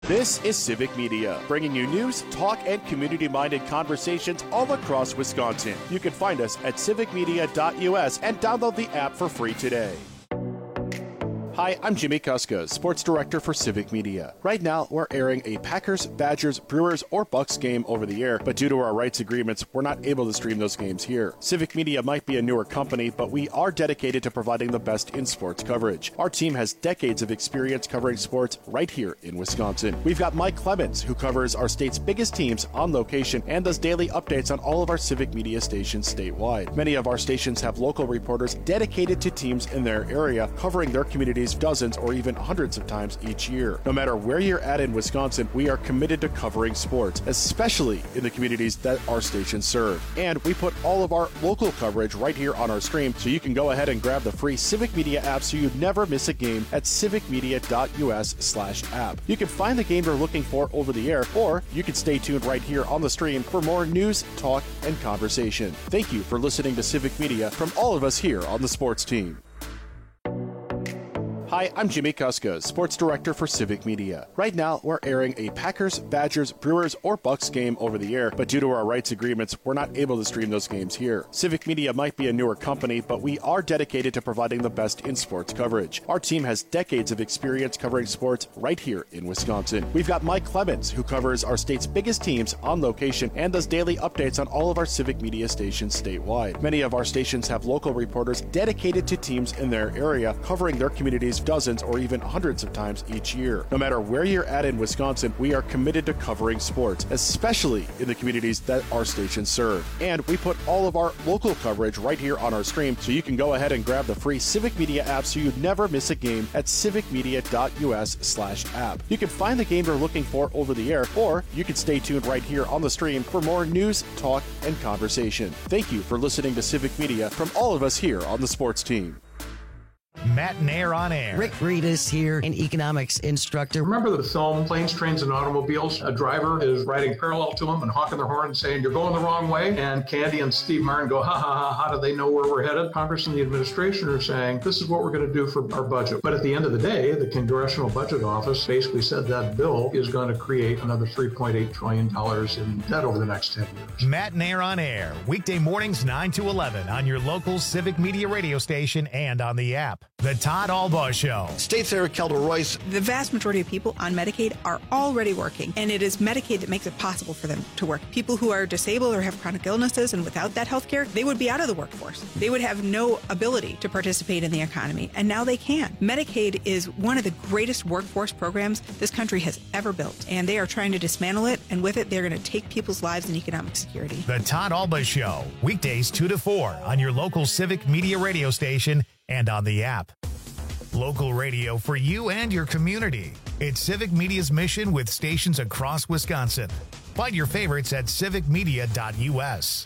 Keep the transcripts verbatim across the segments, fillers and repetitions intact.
This is Civic Media, bringing you news, talk, and community-minded conversations all across Wisconsin. You can find us at civic media dot U S and download the app for free today. Hi, I'm Jimmy Kuska, Sports Director for Civic Media. Right now, we're airing a Packers, Badgers, Brewers, or Bucks game over the air, but due to our rights agreements, we're not able to stream those games here. Civic Media might be a newer company, but we are dedicated to providing the best in sports coverage. Our team has decades of experience covering sports right here in Wisconsin. We've got Mike Clemens, who covers our state's biggest teams on location and does daily updates on all of our Civic Media stations statewide. Many of our stations have local reporters dedicated to teams in their area, covering their communities dozens or even hundreds of times each year. No matter where you're at in Wisconsin, we are committed to covering sports, especially in the communities that our stations serve. And we put all of our local coverage right here on our stream, so you can go ahead and grab the free Civic Media app so you never miss a game at civic media dot U S slash app. You can find the game you're looking for over the air, or you can stay tuned right here on the stream for more news, talk, and conversation. Thank you for listening to Civic Media from all of us here on the sports team. Hi, I'm Jimmy Kuska, Sports Director for Civic Media. Right now, we're airing a Packers, Badgers, Brewers, or Bucks game over the air, but due to our rights agreements, we're not able to stream those games here. Civic Media might be a newer company, but we are dedicated to providing the best in sports coverage. Our team has decades of experience covering sports right here in Wisconsin. We've got Mike Clemens, who covers our state's biggest teams on location and does daily updates on all of our Civic Media stations statewide. Many of our stations have local reporters dedicated to teams in their area, covering their communities dozens or even hundreds of times each year. No matter where you're at in Wisconsin, we are committed to covering sports, especially in the communities that our stations serve. And we put all of our local coverage right here on our stream, so you can go ahead and grab the free Civic Media app so you never miss a game at civic media dot U S slash app. You can find the game you're looking for over the air, or you can stay tuned right here on the stream for more news, talk, and conversation. Thank you for listening to Civic Media from all of us here on the sports team. Matt Nair on air. Rick Reedus here, an economics instructor. Remember the film Planes, Trains, and Automobiles? A driver is riding parallel to him and honking their horn and saying, "You're going the wrong way." And Candy and Steve Martin go, ha, ha, ha, how do they know where we're headed? Congress and the administration are saying, this is what we're going to do for our budget. But at the end of the day, the Congressional Budget Office basically said that bill is going to create another three point eight trillion dollars in debt over the next ten years. Matt Nair on air, weekday mornings nine to eleven on your local Civic Media radio station and on the app. The Todd Albaugh Show. State Senator Kelda Royce. The vast majority of people on Medicaid are already working, and it is Medicaid that makes it possible for them to work. People who are disabled or have chronic illnesses, and without that health care, they would be out of the workforce. They would have no ability to participate in the economy, and now they can. Medicaid is one of the greatest workforce programs this country has ever built, and they are trying to dismantle it, and with it, they're going to take people's lives and economic security. The Todd Albaugh Show, weekdays two to four on your local Civic Media radio station and on the app. Local radio for you and your community. It's Civic Media's mission with stations across Wisconsin. Find your favorites at civic media dot U S.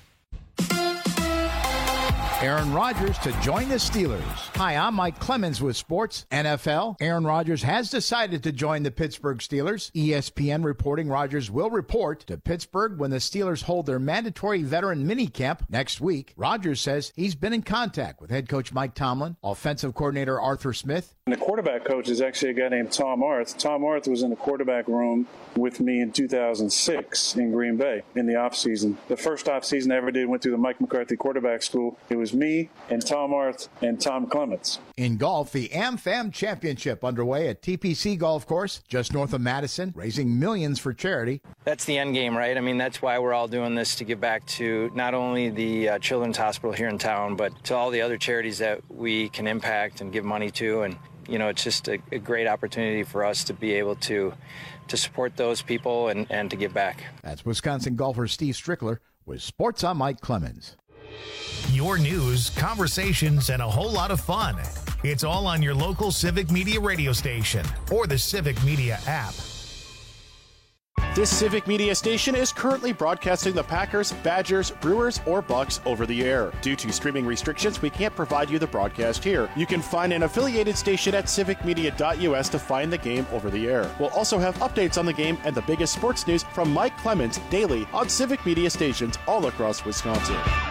Aaron Rodgers to join the Steelers. Hi, I'm Mike Clemens with Sports N F L. Aaron Rodgers has decided to join the Pittsburgh Steelers. E S P N reporting Rodgers will report to Pittsburgh when the Steelers hold their mandatory veteran minicamp next week. Rodgers says he's been in contact with head coach Mike Tomlin, offensive coordinator Arthur Smith. And the quarterback coach is actually a guy named Tom Arth. Tom Arth was in the quarterback room with me in two thousand six in Green Bay in the offseason. The first offseason I ever did went through the Mike McCarthy quarterback school. It was me and Tom Arth and Tom Clements. In golf, the AmFam Championship underway at T P C Golf Course, just north of Madison, raising millions for charity. That's the end game, right? I mean, that's why we're all doing this, to give back to not only the uh, Children's Hospital here in town, but to all the other charities that we can impact and give money to. And, you know, it's just a, a great opportunity for us to be able to to support those people and, and to give back. That's Wisconsin golfer Steve Strickler with Sports on Mike Clemens. Your news, conversations, and a whole lot of fun. It's all on your local Civic Media radio station or the Civic Media app. This Civic Media station is currently broadcasting the Packers, Badgers, Brewers, or Bucks over the air. Due to streaming restrictions, we can't provide you the broadcast here. You can find an affiliated station at civic media dot U S to find the game over the air. We'll also have updates on the game and the biggest sports news from Mike Clemens daily on Civic Media stations all across Wisconsin.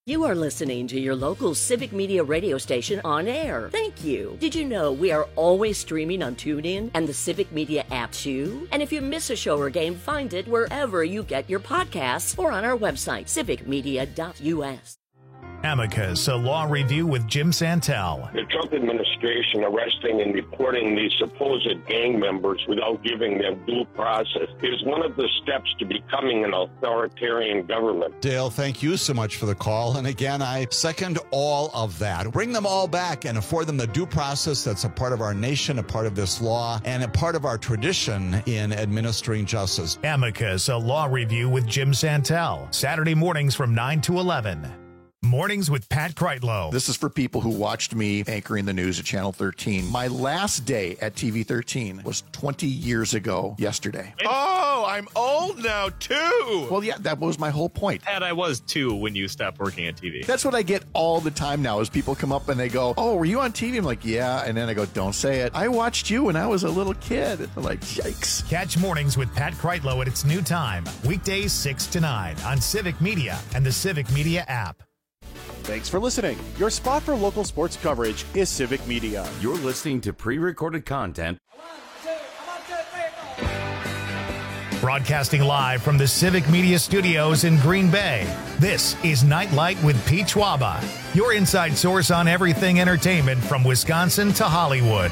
You are listening to your local Civic Media radio station on air. Thank you. Did you know we are always streaming on TuneIn and the Civic Media app too? And if you miss a show or game, find it wherever you get your podcasts or on our website, civic media dot u s. Amicus, a law review with Jim Santel. The Trump administration arresting and deporting these supposed gang members without giving them due process is one of the steps to becoming an authoritarian government. Dale, thank you so much for the call. And again, I second all of that. Bring them all back and afford them the due process that's a part of our nation, a part of this law, and a part of our tradition in administering justice. Amicus, a law review with Jim Santel. Saturday mornings from nine to eleven. Mornings with Pat Kreitlow. This is for people who watched me anchoring the news at Channel thirteen. My last day at T V thirteen was twenty years ago yesterday. Oh, I'm old now, too. Well, yeah, that was my whole point. And I was, too, when you stopped working at T V. That's what I get all the time now is people come up and they go, oh, were you on T V? I'm like, yeah. And then I go, don't say it. I watched you when I was a little kid. They're like, yikes. Catch Mornings with Pat Kreitlow at its new time. Weekdays six to nine on Civic Media and the Civic Media app. Thanks for listening. Your spot for local sports coverage is Civic Media. You're listening to pre-recorded content. Broadcasting live from the Civic Media Studios in Green Bay, this is Nightlight with Pete Schwaba, your inside source on everything entertainment from Wisconsin to Hollywood.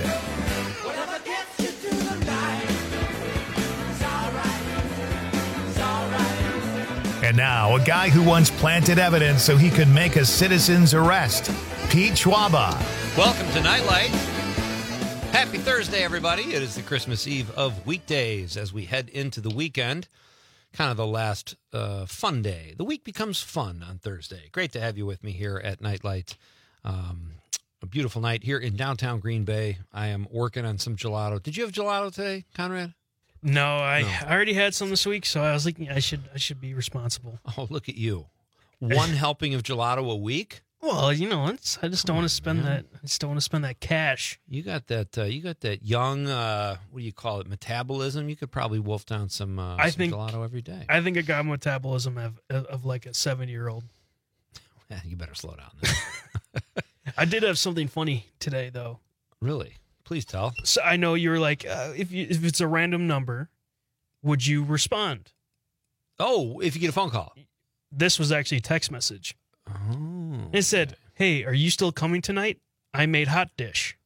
And now, a guy who once planted evidence so he could make a citizen's arrest, Pete Schwaba. Welcome to Nightlight. Happy Thursday, everybody. It is the Christmas Eve of weekdays as we head into the weekend. Kind of the last uh, fun day. The week becomes fun on Thursday. Great to have you with me here at Nightlight. Um, a beautiful night here in downtown Green Bay. I am working on some gelato. Did you have gelato today, Conrad? No, I, No. I already had some this week, so I was like, I should I should be responsible. Oh, look at you. One helping of gelato a week? Well, you know, it's, I just don't want to spend man. that. I just don't want to spend that cash. You got that. Uh, you got that young. Uh, what do you call it? Metabolism. You could probably wolf down some, uh, I some think gelato every day. I think I got metabolism of, of like a seven year old. Yeah, you better slow down. Then. I did have something funny today, though. Really? Please tell. So I know you were like, uh, if you if it's a random number, would you respond? Oh, if you get a phone call. This was actually a text message. Oh. It said, "Hey, are you still coming tonight? I made hot dish."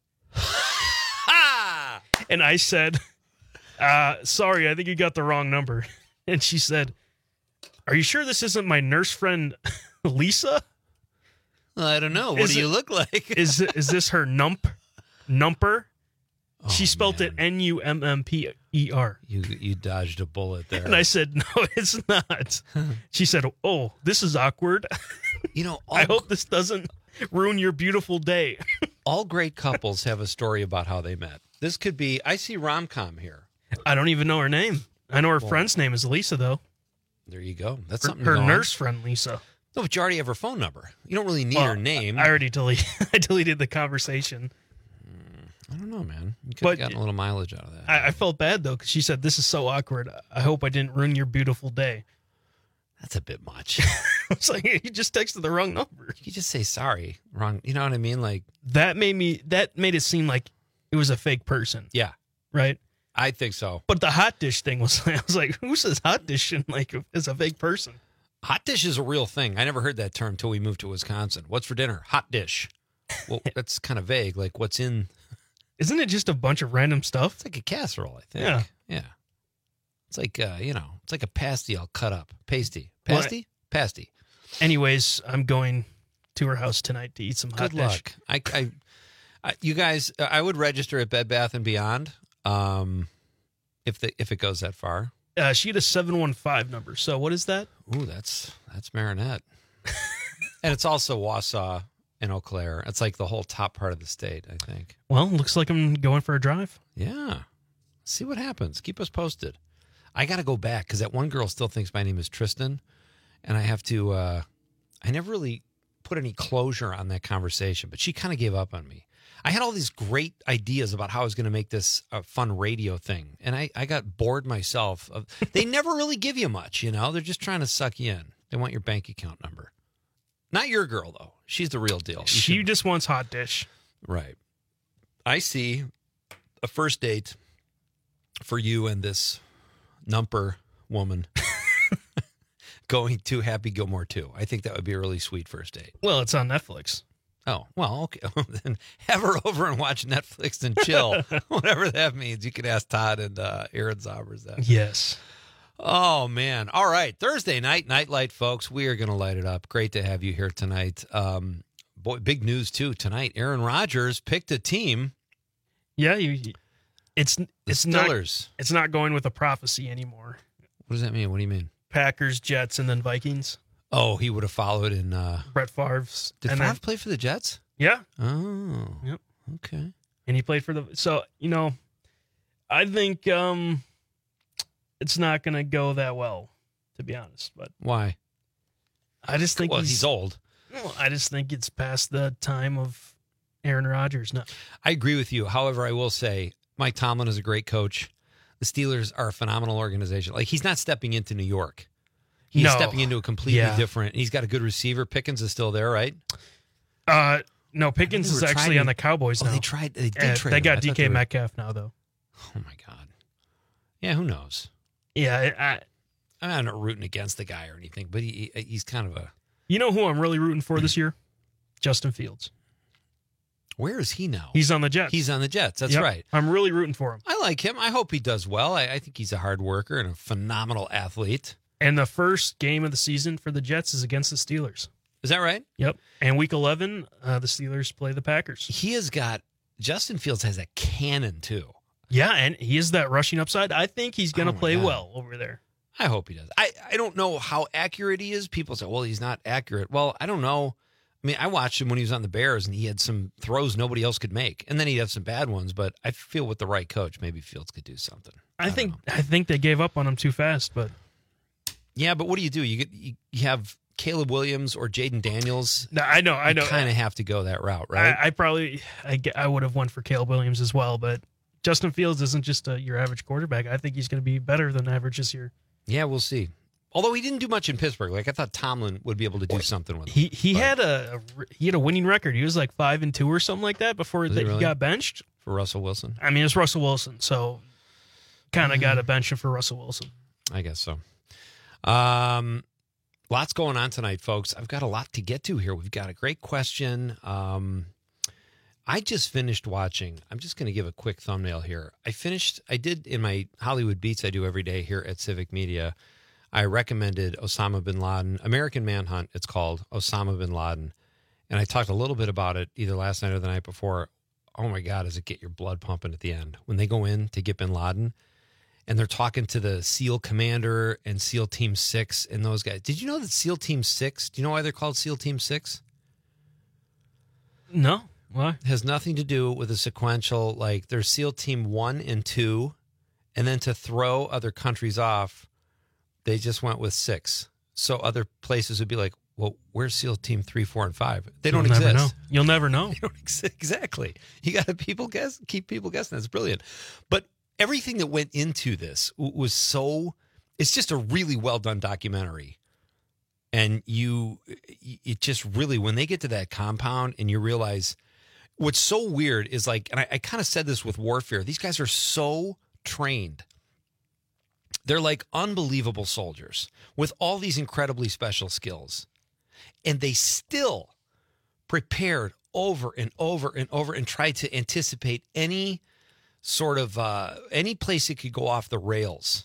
And I said, uh, sorry, I think you got the wrong number. And she said, "Are you sure this isn't my nurse friend, Lisa?" I don't know. What Is do you it- look like? Is is this her nump? Numper? Oh, she spelled man. it N U M M P E R. You you dodged a bullet there. And I said, "No, it's not." She said, "Oh, this is awkward. You know, all, I hope this doesn't ruin your beautiful day." all great couples have a story about how they met. This could be. I see rom-com here. I don't even know her name. I know her Well, friend's name is Lisa, though. There you go. That's Her, something. her to go nurse on. friend, Lisa. No, but you already have her phone number. You don't really need Well, her name. I already deleted. I deleted the conversation. I don't know, man. You could But- have gotten a little mileage out of that. I, I felt bad though because she said, "This is so awkward. I hope I didn't ruin your beautiful day." That's a bit much. I was like, "You just texted the wrong number." You just say sorry. Wrong. You know what I mean? Like, That made me. That made it seem like it was a fake person, yeah, right? I think so. But the hot dish thing was. I was like, "Who says hot dish and like is a fake person?" Hot dish is a real thing. I never heard that term until we moved to Wisconsin. What's for dinner? Hot dish. Well, that's kind of vague. Like, what's in? Isn't it just a bunch of random stuff? It's like a casserole, I think. Yeah. Yeah. It's like, uh, you know, it's like a pasty all cut up. Pasty. Well, Pasty? Pasty. Anyways, I'm going to her house tonight to eat some hot Good dish. luck. I, I, I, you guys, uh, I would register at Bed Bath and Beyond um, if the if it goes that far. Uh, she had a seven one five number. So what is that? Ooh, that's that's Marinette. And it's also Wausau and Eau Claire. It's like the whole top part of the state, I think. Well, looks like I'm going for a drive. Yeah. See what happens. Keep us posted. I got to go back because that one girl still thinks my name is Tristan. And I have to, uh, I never really put any closure on that conversation, but she kind of gave up on me. I had all these great ideas about how I was going to make this a fun radio thing. And I, I got bored myself. Of, they never really give you much, you know? They're just trying to suck you in. They want your bank account number. Not your girl, though. She's the real deal. You She should- just wants hot dish. Right. I see a first date for you and this numper woman going to Happy Gilmore two. I think that would be a really sweet first date. Well, it's on Netflix. Oh, well, okay. Then have her over and watch Netflix and chill. Whatever that means. You can ask Todd and uh, Aaron Zaubers that. Yes. Oh, man. All right. Thursday night, Nightlight, folks. We are going to light it up. Great to have you here tonight. Um, boy, big news, too. Tonight, Aaron Rodgers picked a team. Yeah, you, it's The it's not Steelers. it's not going with a prophecy anymore. What does that mean? What do you mean? Packers, Jets, and then Vikings. Oh, he would have followed in. Uh, Brett Favre's. did and Favre then- play for the Jets? Yeah. Oh. Yep. Okay. And he played for the. So you know, I think um, it's not going to go that well, to be honest. But Why? I just think Well, he's, he's old. Well, I just think it's past the time of Aaron Rodgers. No. I agree with you. However, I will say Mike Tomlin is a great coach. The Steelers are a phenomenal organization. Like, he's not stepping into New York. He's No. stepping into a completely Yeah. different. He's got a good receiver. Pickens is still there, right? Uh, no, Pickens they is were actually trying on to- the Cowboys Oh, now. they tried- they did Uh, trade They him. I got thought D K they were- Metcalf now, though. Oh my God. Yeah, who knows? Yeah, I, I'm not rooting against the guy or anything, but he he- he's kind of a. you know who I'm really rooting for this year? Justin Fields. Where is he now? He's on the Jets. He's on the Jets. That's Yep. right. I'm really rooting for him. I like him. I hope he does well. I, I think he's a hard worker and a phenomenal athlete. And the first game of the season for the Jets is against the Steelers. Is that right? Yep. And week eleven, uh, the Steelers play the Packers. He has got Justin Fields has a cannon too. Yeah, and he is that rushing upside. I think he's going to Oh my play God. well over there. I hope he does. I, I don't know how accurate he is. People say, well, he's not accurate. Well, I don't know. I mean, I watched him when he was on the Bears, and he had some throws nobody else could make. And then he'd have some bad ones, but I feel with the right coach, maybe Fields could do something. I, think I think they gave up on him too fast, but Yeah, but what do you do? You get you, you have Caleb Williams or Jaden Daniels. No, I know, I know. kind of have to go that route, right? I, I probably I, ge- I would have went for Caleb Williams as well, but Justin Fields isn't just a, your average quarterback. I think he's going to be better than average this year. Yeah, we'll see. Although he didn't do much in Pittsburgh. Like, I thought Tomlin would be able to do something with him. He he had a, a he had a winning record. He was like five and two or something like that before Was that he he really? got benched. For Russell Wilson? I mean, it's Russell Wilson, so kind of got a bench for Russell Wilson. I guess so. Um, lots going on tonight, folks. I've got a lot to get to here. We've got a great question. Um, I just finished watching. I'm just going to give a quick thumbnail here. I finished, I did in my Hollywood Beats I do every day here at Civic Media. I recommended Osama bin Laden, American Manhunt, it's called, Osama bin Laden. And I talked a little bit about it either last night or the night before. Oh my God, does it get your blood pumping at the end? When they go in to get bin Laden and they're talking to the SEAL Commander and SEAL Team six and those guys. Did you know that SEAL Team six, do you know why they're called SEAL Team six? No. Why? It has nothing to do with a sequential, like there's SEAL Team one and two, and then to throw other countries off, they just went with six. So other places would be like, well, where's SEAL Team three, four, and five? They don't You'll exist. never know. You'll never know. They don't exist. Exactly. You got to people guess, keep people guessing. That's brilliant. But everything that went into this w- was so, it's just a really well done documentary. And you, it just really, when they get to that compound and you realize what's so weird is like, and I, I kind of said this with warfare, these guys are so trained. They're like unbelievable soldiers with all these incredibly special skills. And they still prepared over and over and over and tried to anticipate any sort of, uh, any place it could go off the rails.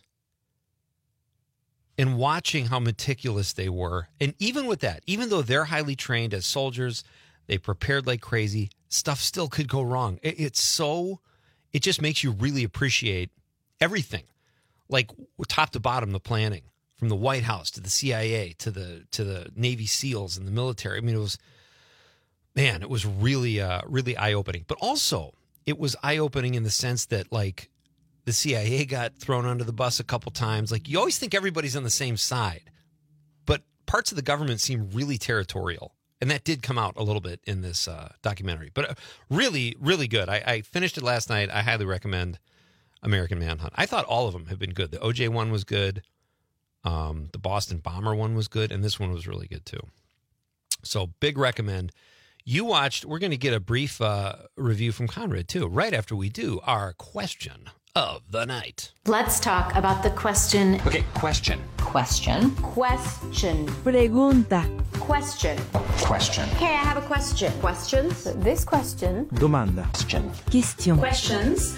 And watching how meticulous they were. And even with that, even though they're highly trained as soldiers, they prepared like crazy, stuff still could go wrong. It, it's so, it just makes you really appreciate everything. Like top to bottom, the planning from the White House to the C I A to the to the Navy SEALs and the military. I mean, it was, man, it was really, uh, really eye opening. But also, it was eye opening in the sense that, like, the C I A got thrown under the bus a couple times. Like, you always think everybody's on the same side, but parts of the government seem really territorial, and that did come out a little bit in this uh, documentary. But uh, really, really good. I, I finished it last night. I highly recommend American Manhunt. I thought all of them have been good. The O J one was good. Um, the Boston Bomber one was good, and this one was really good too. So big recommend. You watched, we're going to get a brief uh, review from Conrad, too, right after we do our question of the night. Let's talk about the question. Okay, question. Question. Question. Pregunta. Question. Question. Okay, I have a question. Questions? This question. Domanda. Question. Question. Questions.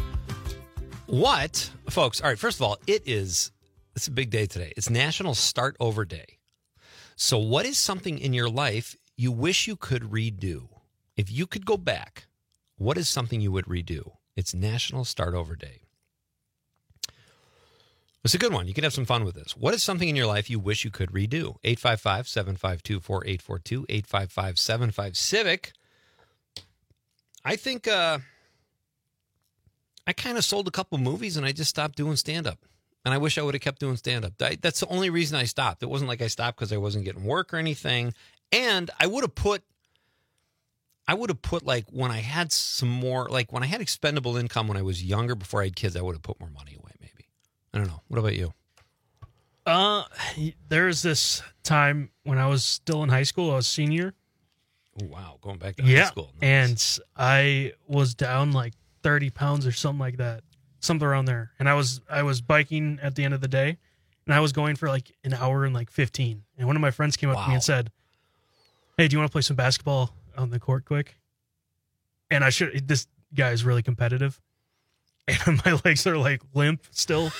What, folks, all right, first of all, it is, it's a big day today. It's National Start Over Day. So what is something in your life you wish you could redo? If you could go back, what is something you would redo? It's National Start Over Day. It's a good one. You can have some fun with this. What is something in your life you wish you could redo? eight five five, seven five two, four eight four two, eight five five, seven five Civic. I think uh, I kind of sold a couple movies and I just stopped doing stand-up. And I wish I would have kept doing stand-up. That's the only reason I stopped. It wasn't like I stopped because I wasn't getting work or anything. And I would have put, I would have put like when I had some more, like when I had expendable income when I was younger before I had kids, I would have put more money away maybe. I don't know. What about you? Uh, there's this time when I was still in high school. I was senior. Oh, wow. Going back to yeah. high school. Nice. And I was down like thirty pounds or something like that. Something around there. And I was I was biking at the end of the day, and I was going for like an hour and like fifteen. And one of my friends came up wow. to me and said, "Hey, do you want to play some basketball on the court quick?" And I should, this guy is really competitive. And my legs are like limp still.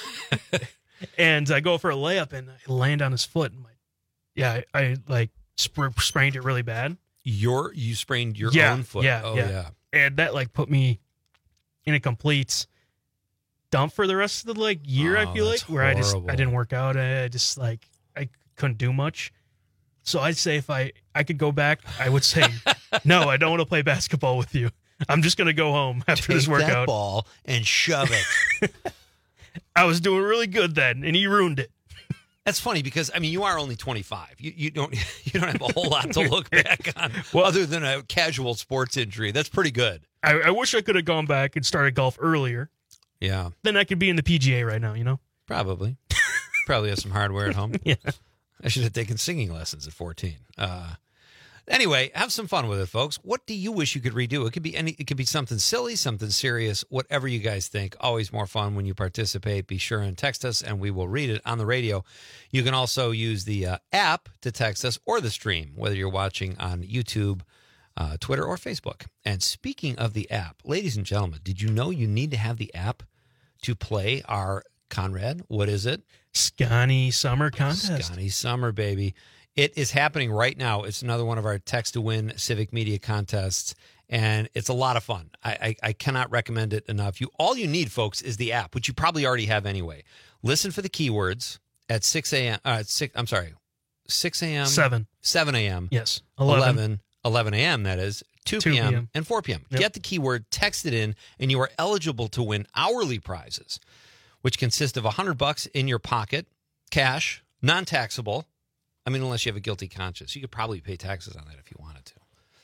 And I go for a layup and I land on his foot. And my, yeah, I, I like sp- sprained it really bad. Your, you sprained your yeah, own foot? Yeah, oh, yeah. yeah. And that like put me in a complete dump for the rest of the like year. Oh, I feel like where horrible. I just I didn't work out. I, I just like I couldn't do much. So I'd say if I I could go back, I would say no. I don't want to play basketball with you. I'm just gonna go home after Take this workout. That ball and shove it. I was doing really good then, and he ruined it. That's funny because I mean you are only twenty-five. You you don't you don't have a whole lot to look back on well, other than a casual sports injury. That's pretty good. I, I wish I could have gone back and started golf earlier. Yeah. Then I could be in the P G A right now, you know? Probably. Probably have some hardware at home. Yeah. I should have taken singing lessons at fourteen. Uh, anyway, have some fun with it, folks. What do you wish you could redo? It could be any. It could be something silly, something serious, whatever you guys think. Always more fun when you participate. Be sure and text us, and we will read it on the radio. You can also use the uh, app to text us or the stream, whether you're watching on YouTube, uh, Twitter, or Facebook. And speaking of the app, ladies and gentlemen, did you know you need to have the app to play our Conrad? What is it? Scotty Summer Contest. Scotty Summer, baby. It is happening right now. It's another one of our text to win Civic Media contests, and it's a lot of fun. I, I, I cannot recommend it enough. You all you need, folks, is the app, which you probably already have anyway. Listen for the keywords at six a.m. Uh, six. I'm sorry, six a.m. Seven. seven a.m. Yes. eleven. eleven. eleven a.m. That is two two p.m. p.m. and four p.m. Yep. Get the keyword, text it in, and you are eligible to win hourly prizes, which consist of a hundred bucks in your pocket, cash, non-taxable. I mean, unless you have a guilty conscience, you could probably pay taxes on that if you wanted to.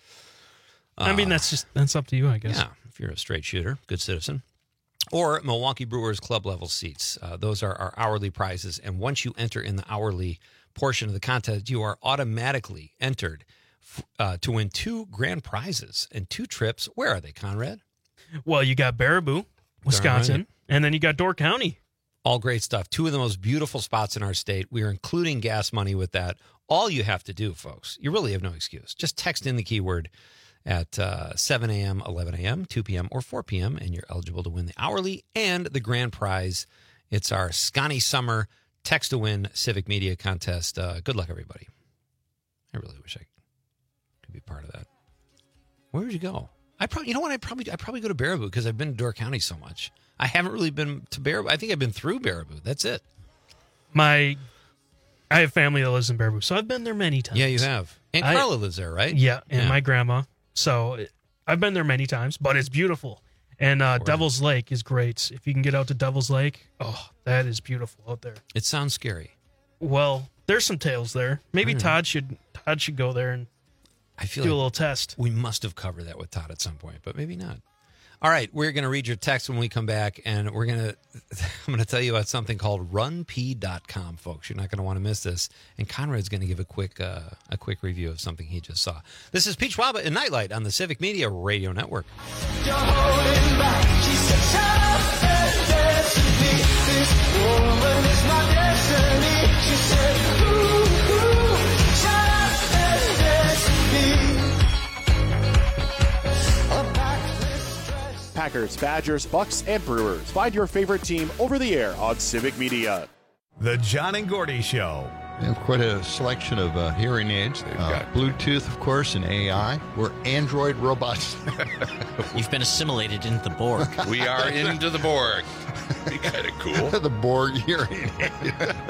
Uh, I mean, that's just that's up to you, I guess. Yeah, if you're a straight shooter, good citizen. Or Milwaukee Brewers club level seats. Uh, those are our hourly prizes, and once you enter in the hourly portion of the contest, you are automatically entered uh, to win two grand prizes and two trips. Where are they, Conrad? Well, you got Baraboo, Wisconsin, right. And then you got Door County. All great stuff. Two of the most beautiful spots in our state. We are including gas money with that. All you have to do, folks, you really have no excuse. Just text in the keyword at uh, seven a.m., eleven a.m., two p.m., or four p.m., and you're eligible to win the hourly and the grand prize. It's our Scotty Summer Text to Win Civic Media Contest. Uh, good luck, everybody. I really wish I could be part of that. Where would you go? I probably, you know what? I probably, I probably go to Baraboo because I've been to Door County so much. I haven't really been to Baraboo. I think I've been through Baraboo. That's it. My, I have family that lives in Baraboo, so I've been there many times. Yeah, you have. And I, Carla lives there, right? Yeah, and yeah. my grandma. So I've been there many times, but it's beautiful. And uh, Devil's Lake is great. If you can get out to Devil's Lake, oh, that is beautiful out there. It sounds scary. Well, there's some tales there. Maybe Todd should Todd should go there and I feel do like a little test. We must have covered that with Todd at some point, but maybe not. All right, we're going to read your text when we come back, and we're going to I'm going to tell you about something called run p dot com, folks. You're not going to want to miss this. And Conrad's going to give a quick uh, a quick review of something he just saw. This is Pete Schwaba and Nightlight on the Civic Media Radio Network. You're holding back. She's so tough and destiny. This woman is my destiny. She said, ooh, ooh, tough and destiny. Packers, Badgers, Bucks, and Brewers. Find your favorite team over the air on Civic Media. The John and Gordy Show. We have quite a selection of uh, hearing aids. They've uh, got Bluetooth, of course, and A I. We're Android robots. You've been assimilated into the Borg. We are into the Borg. Be kind of cool. The Borg hearing aid.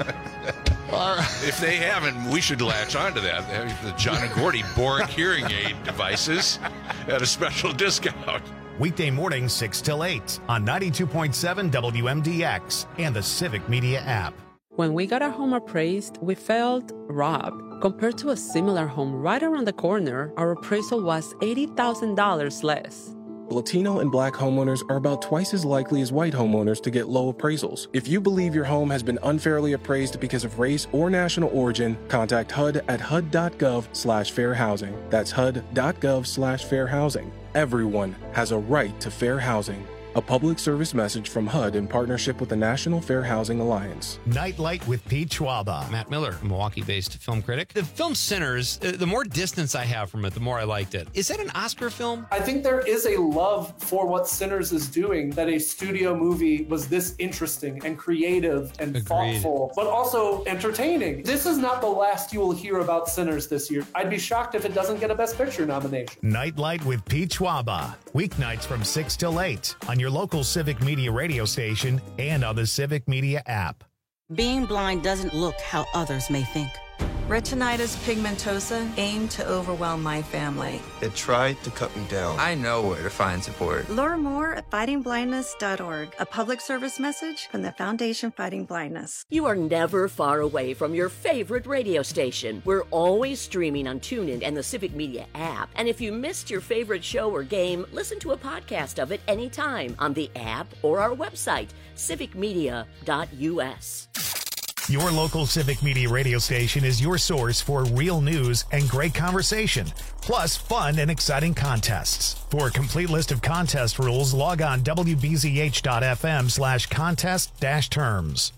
All right. If they haven't, we should latch onto that. The John and Gordy Borg hearing aid devices at a special discount. Weekday mornings, six till eight on ninety-two point seven W M D X and the Civic Media app. When we got our home appraised, we felt robbed. Compared to a similar home right around the corner, our appraisal was eighty thousand dollars less. Latino and Black homeowners are about twice as likely as white homeowners to get low appraisals. If you believe your home has been unfairly appraised because of race or national origin, contact H U D at H U D dot gov slash fair housing. That's H U D dot gov slash fair housing. Everyone has a right to fair housing. A public service message from H U D in partnership with the National Fair Housing Alliance. Nightlight with Pete Schwaba. Matt Miller, Milwaukee-based film critic. The film Sinners, uh, the more distance I have from it, the more I liked it. Is that an Oscar film? I think there is a love for what Sinners is doing, that a studio movie was this interesting and creative and Agreed. thoughtful, but also entertaining. This is not the last you will hear about Sinners this year. I'd be shocked if it doesn't get a Best Picture nomination. Nightlight with Pete Schwaba. Weeknights from six till eight on your local Civic Media radio station and on the Civic Media app. Being blind doesn't look how others may think. Retinitis pigmentosa aimed to overwhelm my family. It tried to cut me down. I know where to find support. Learn more at fighting blindness dot org, a public service message from the Foundation Fighting Blindness. You are never far away from your favorite radio station. We're always streaming on TuneIn and the Civic Media app. And if you missed your favorite show or game, listen to a podcast of it anytime on the app or our website, civic media dot U S. Your local Civic Media radio station is your source for real news and great conversation, plus fun and exciting contests. For a complete list of contest rules, log on w b z h dot f m slash contest dash terms.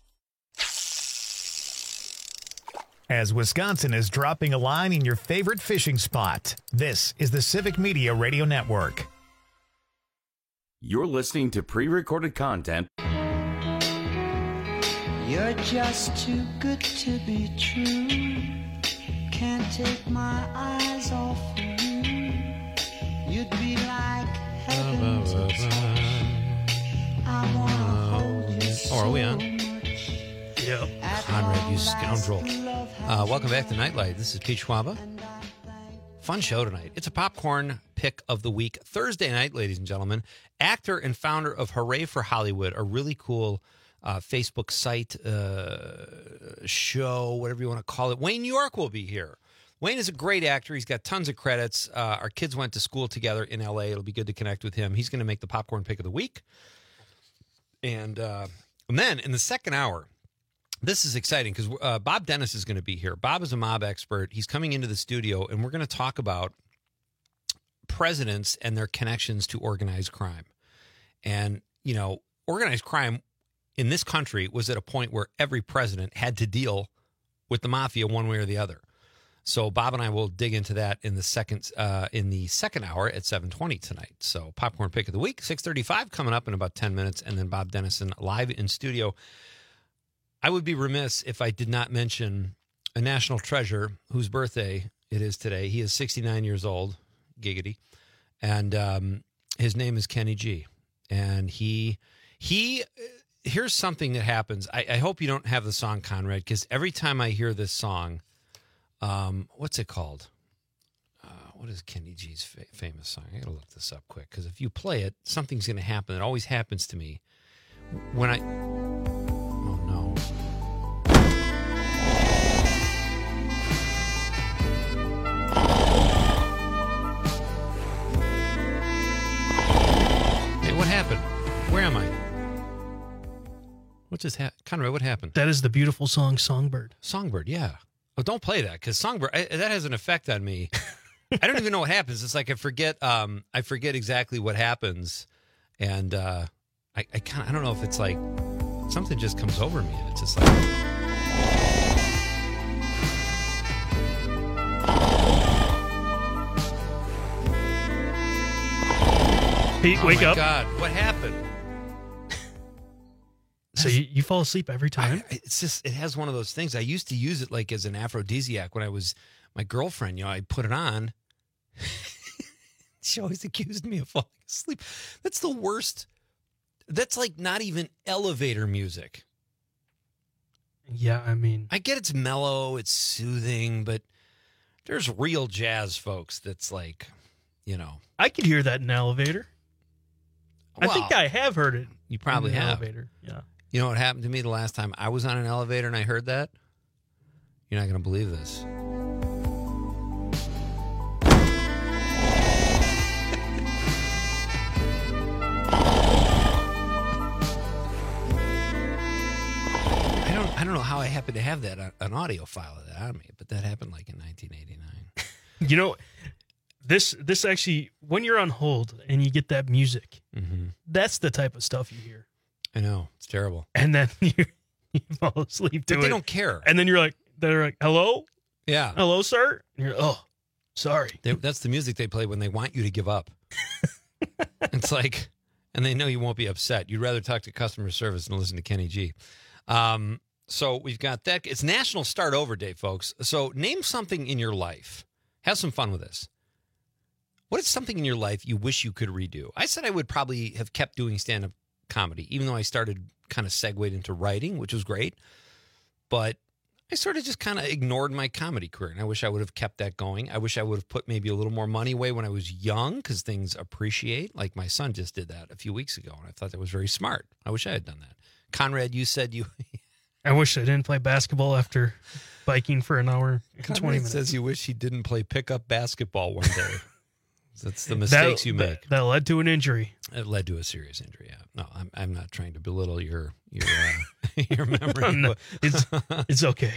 As Wisconsin is dropping a line in your favorite fishing spot, this is the Civic Media Radio Network. You're listening to pre-recorded content. You're just too good to be true. Can't take my eyes off of you. You'd be like heaven to touch. I wanna hold you so Oh, are we on? Yep. Conrad, you scoundrel. Uh, welcome back to Nightlight. This is Pete Schwaba. Fun show tonight. It's a popcorn pick of the week. Thursday night, ladies and gentlemen. Actor and founder of Hooray for Hollywood, a really cool Uh, Facebook site, uh, show, whatever you want to call it. Wayne New York will be here. Wayne is a great actor. He's got tons of credits. Uh, our kids went to school together in L A. It'll be good to connect with him. He's going to make the popcorn pick of the week. And, uh, and then in the second hour, this is exciting because uh, Bob Dennis is going to be here. Bob is a mob expert. He's coming into the studio, and we're going to talk about presidents and their connections to organized crime. And, you know, organized crime in this country was at a point where every president had to deal with the mafia one way or the other. So Bob and I will dig into that in the second uh, in the second hour at seven twenty tonight. So popcorn pick of the week, six thirty-five coming up in about ten minutes, and then Bob Dennison live in studio. I would be remiss if I did not mention a national treasure whose birthday it is today. He is sixty-nine years old, giggity, and um, his name is Kenny G. And he he. Here's something that happens. I, I hope you don't have the song, Conrad, because every time I hear this song, um, what's it called? Uh, what is Kenny G's fa- famous song? I got to look this up quick, because if you play it, something's going to happen. It always happens to me. When I... Oh, no. just happened? Conrad, what happened? That is the beautiful song Songbird. Songbird, yeah. Oh, don't play that because Songbird, I, that has an effect on me. I don't even know what happens. It's like I forget um, I forget exactly what happens. And uh, I, I kind of, I don't know if it's like something just comes over me. And it's just like... Pete, oh wake my up. God, what happened? So you, you fall asleep every time? I, it's just, it has one of those things. I used to use it like as an aphrodisiac when I was my girlfriend. You know, I put it on. She always accused me of falling asleep. That's the worst. That's like not even elevator music. Yeah, I mean. I get it's mellow, it's soothing, but there's real jazz, folks, that's like, you know. I could hear that in an elevator. Well, I think I have heard it. You probably in an have. Elevator. Yeah. You know what happened to me the last time I was on an elevator and I heard that? You're not going to believe this. I don't I don't know how I happened to have that, an audio file of that on me, but that happened like in nineteen eighty-nine. You know, this this actually, when you're on hold and you get that music, mm-hmm. that's the type of stuff you hear. I know. It's terrible. And then you, you fall asleep to but it. They don't care. And then you're like, they're like, hello? Yeah. Hello, sir? And you're oh, sorry. They, that's the music they play when they want you to give up. It's like, and they know you won't be upset. You'd rather talk to customer service than listen to Kenny G. Um, so we've got that. It's National Start Over Day, folks. So name something in your life. Have some fun with this. What is something in your life you wish you could redo? I said I would probably have kept doing stand-up comedy, even though I started kind of segued into writing, which was great. But I sort of just kind of ignored my comedy career, and I wish I would have kept that going. I wish I would have put maybe a little more money away when I was young because things appreciate. Like my son just did that a few weeks ago, and I thought that was very smart. I wish I had done that. Conrad, you said you... I wish I didn't play basketball after biking for an hour and Conrad twenty minutes. says you wish he didn't play pickup basketball one day. That's the mistakes that, you make. That, that led to an injury. It led to a serious injury. Yeah. No, I'm I'm not trying to belittle your your uh, your memory. No, it's it's okay.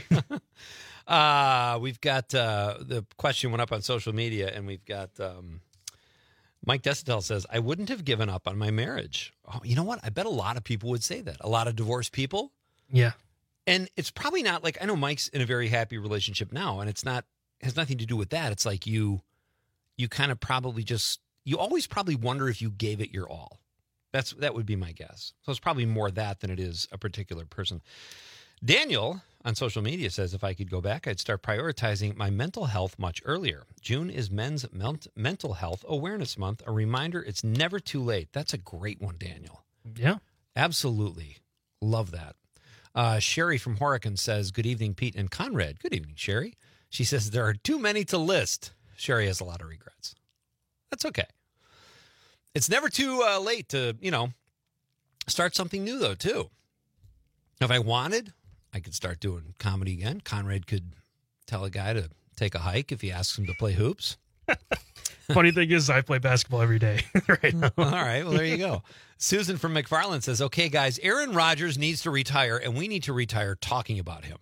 uh we've got uh, the question went up on social media, and we've got um, Mike Desitel says, I wouldn't have given up on my marriage. Oh, you know what? I bet a lot of people would say that. A lot of divorced people. Yeah. And it's probably not like, I know Mike's in a very happy relationship now, and it's not, has nothing to do with that. It's like you, you kind of probably just, you always probably wonder if you gave it your all. That's, that would be my guess. So it's probably more that than it is a particular person. Daniel on social media says, if I could go back, I'd start prioritizing my mental health much earlier. June is Men's Mental Health Awareness Month. A reminder, it's never too late. That's a great one, Daniel. Yeah. Absolutely. Love that. Uh, Sherry from Horicon says, good evening, Pete and Conrad. Good evening, Sherry. She says, there are too many to list. Sherry has a lot of regrets. That's okay. It's never too uh, late to, you know, start something new, though, too. If I wanted, I could start doing comedy again. Conrad could tell a guy to take a hike if he asks him to play hoops. Funny thing is, I play basketball every day right now. All right. Well, there you go. Susan from McFarland says, okay, guys, Aaron Rodgers needs to retire, and we need to retire talking about him.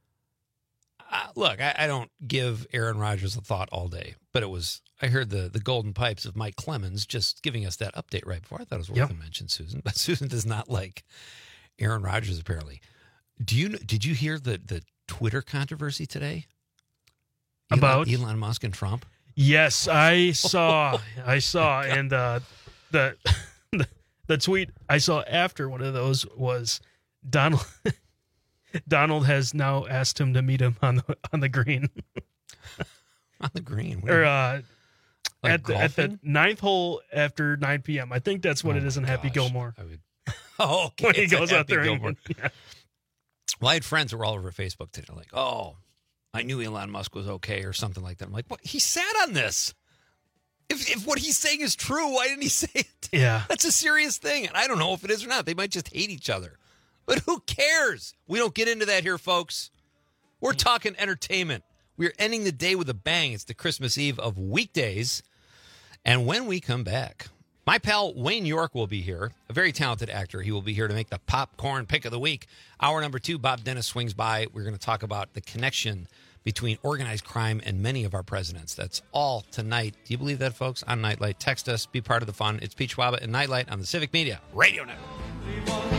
Uh, look, I, I don't give Aaron Rodgers a thought all day, but it was, I heard the, the golden pipes of Mike Clemens just giving us that update right before. I thought it was worth Yep. a mention, Susan. But Susan does not like Aaron Rodgers, apparently. Do you Did you hear the, the Twitter controversy today? Elon, About? Elon Musk and Trump? Yes, I saw. I saw. And uh, the, the the tweet I saw after one of those was Donald Donald has now asked him to meet him on the on the green. On the green? Or uh, Like at, the, at the ninth hole after nine p.m. I think that's what Oh it is in my Happy gosh. Gilmore. I would, oh, okay. When he It's a goes out Happy there. Gilmore. And, yeah. Well, I had friends who were all over Facebook today. Like, oh, I knew Elon Musk was okay or something like that. I'm like, what? He sat on this. If if what he's saying is true, why didn't he say it? Yeah. That's a serious thing. And I don't know if it is or not. They might just hate each other. But who cares? We don't get into that here, folks. We're talking entertainment. We're ending the day with a bang. It's the Christmas Eve of weekdays. And when we come back, My pal Wayne York will be here, a very talented actor. He will be here to make the popcorn pick of the week. Hour number two, Bob Dennis swings by. We're going to talk about the connection between organized crime and many of our presidents. That's all tonight. Do you believe that, folks? On Nightlight. Text us. Be part of the fun. It's Pete Schwaba and Nightlight on the Civic Media Radio Network.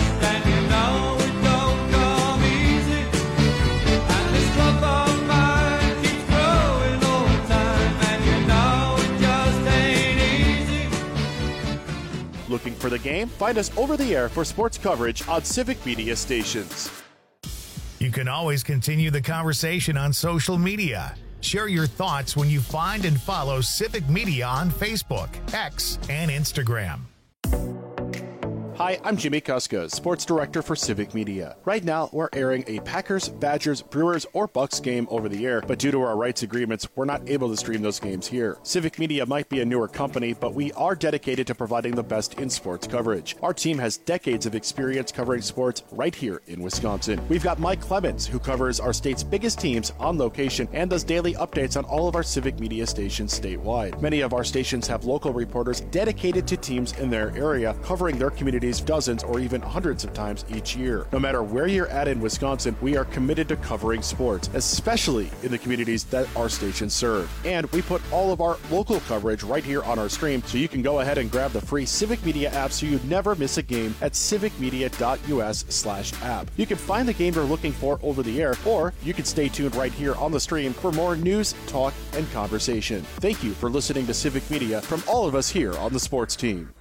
Looking for the game? Find us over the air for sports coverage on Civic Media stations. You can always continue the conversation on social media. Share your thoughts when you find and follow Civic Media on Facebook, X, and Instagram. Hi, I'm Jimmy Kuska, Sports Director for Civic Media. Right now, we're airing a Packers, Badgers, Brewers, or Bucks game over the air, but due to our rights agreements, we're not able to stream those games here. Civic Media might be a newer company, but we are dedicated to providing the best in sports coverage. Our team has decades of experience covering sports right here in Wisconsin. We've got Mike Clemens, who covers our state's biggest teams on location and does daily updates on all of our Civic Media stations statewide. Many of our stations have local reporters dedicated to teams in their area, covering their communities dozens or even hundreds of times each year. No matter where you're at in Wisconsin, we are committed to covering sports, especially in the communities that our stations serve. And we put all of our local coverage right here on our stream, so you can go ahead and grab the free Civic Media app so you never miss a game at civicmedia.us slash app. You can find the game you're looking for over the air, or you can stay tuned right here on the stream for more news, talk, and conversation. Thank you for listening to Civic Media from all of us here on the sports team.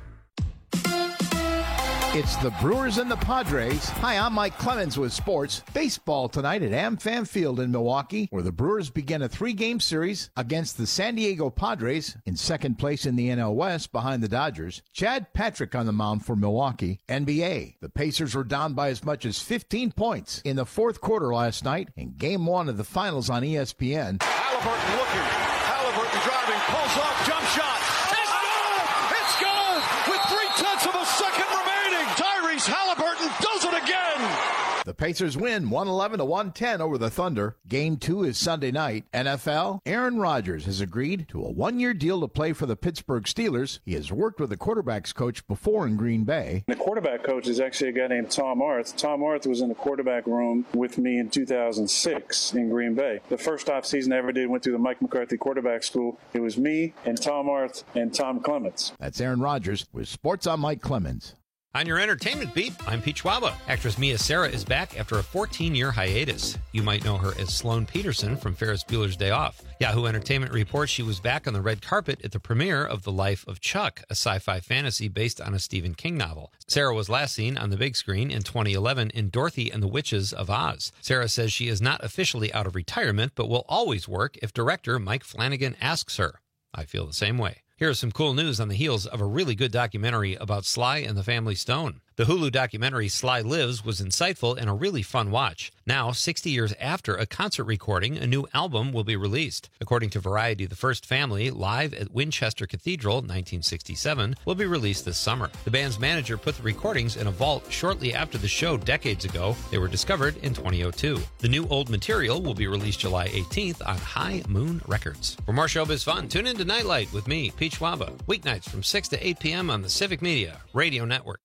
It's the Brewers and the Padres. Hi, I'm Mike Clemens with sports. Baseball tonight at AmFam Field in Milwaukee, where the Brewers begin a three-game series against the San Diego Padres in second place in the N L West behind the Dodgers. Chad Patrick on the mound for Milwaukee. N B A. The Pacers were down by as much as fifteen points in the fourth quarter last night in Game one of the Finals on E S P N. Halliburton looking. Halliburton driving. Pulls off. Jump shot. It's good! It's good! With three-tenths of a second remaining. Halliburton does it again! The Pacers win one eleven to one ten over the Thunder. Game two is Sunday night. N F L, Aaron Rodgers has agreed to a one-year deal to play for the Pittsburgh Steelers. He has worked with the quarterbacks coach before in Green Bay. The quarterback coach is actually a guy named Tom Arth. Tom Arth was in the quarterback room with me in two thousand six in Green Bay. The first off season I ever did went through the Mike McCarthy quarterback school. It was me and Tom Arth and Tom Clements. That's Aaron Rodgers with Sports on Mike Clemens. On your entertainment beat, I'm Pete Schwaba. Actress Mia Sara is back after a fourteen-year hiatus. You might know her as Sloane Peterson from Ferris Bueller's Day Off. Yahoo Entertainment reports she was back on the red carpet at the premiere of The Life of Chuck, a sci-fi fantasy based on a Stephen King novel. Sara was last seen on the big screen in twenty eleven in Dorothy and the Witches of Oz. Sara says she is not officially out of retirement, but will always work if director Mike Flanagan asks her. I feel the same way. Here's some cool news on the heels of a really good documentary about Sly and the Family Stone. The Hulu documentary Sly Lives was insightful and a really fun watch. Now, sixty years after a concert recording, a new album will be released. According to Variety, The First Family, live at Winchester Cathedral, nineteen sixty-seven, will be released this summer. The band's manager put the recordings in a vault shortly after the show decades ago. They were discovered in twenty oh two. The new old material will be released July eighteenth on High Moon Records. For more showbiz fun, tune in to Nightlight with me, Pete Schwaba, weeknights from six to eight p.m. on the Civic Media Radio Network.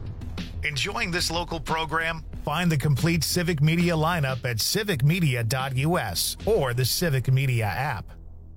Enjoying this local program? Find the complete Civic Media lineup at civic media dot u s or the Civic Media app.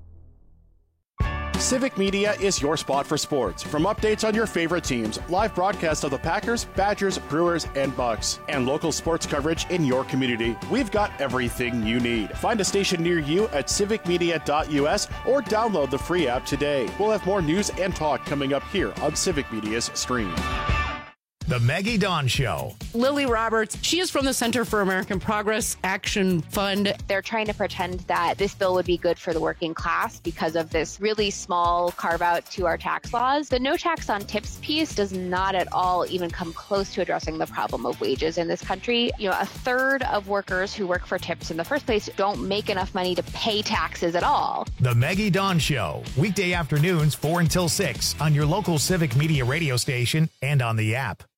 Civic Media is your spot for sports. From updates on your favorite teams, live broadcasts of the Packers, Badgers, Brewers, and Bucks, and local sports coverage in your community, we've got everything you need. Find a station near you at civic media dot u s or download the free app today. We'll have more news and talk coming up here on Civic Media's stream. The Maggie Dawn Show. Lily Roberts, she is from the Center for American Progress Action Fund. They're trying to pretend that this bill would be good for the working class because of this really small carve out to our tax laws. The no tax on tips piece does not at all even come close to addressing the problem of wages in this country. You know, a third of workers who work for tips in the first place don't make enough money to pay taxes at all. The Maggie Dawn Show, weekday afternoons four until six on your local Civic Media radio station and on the app.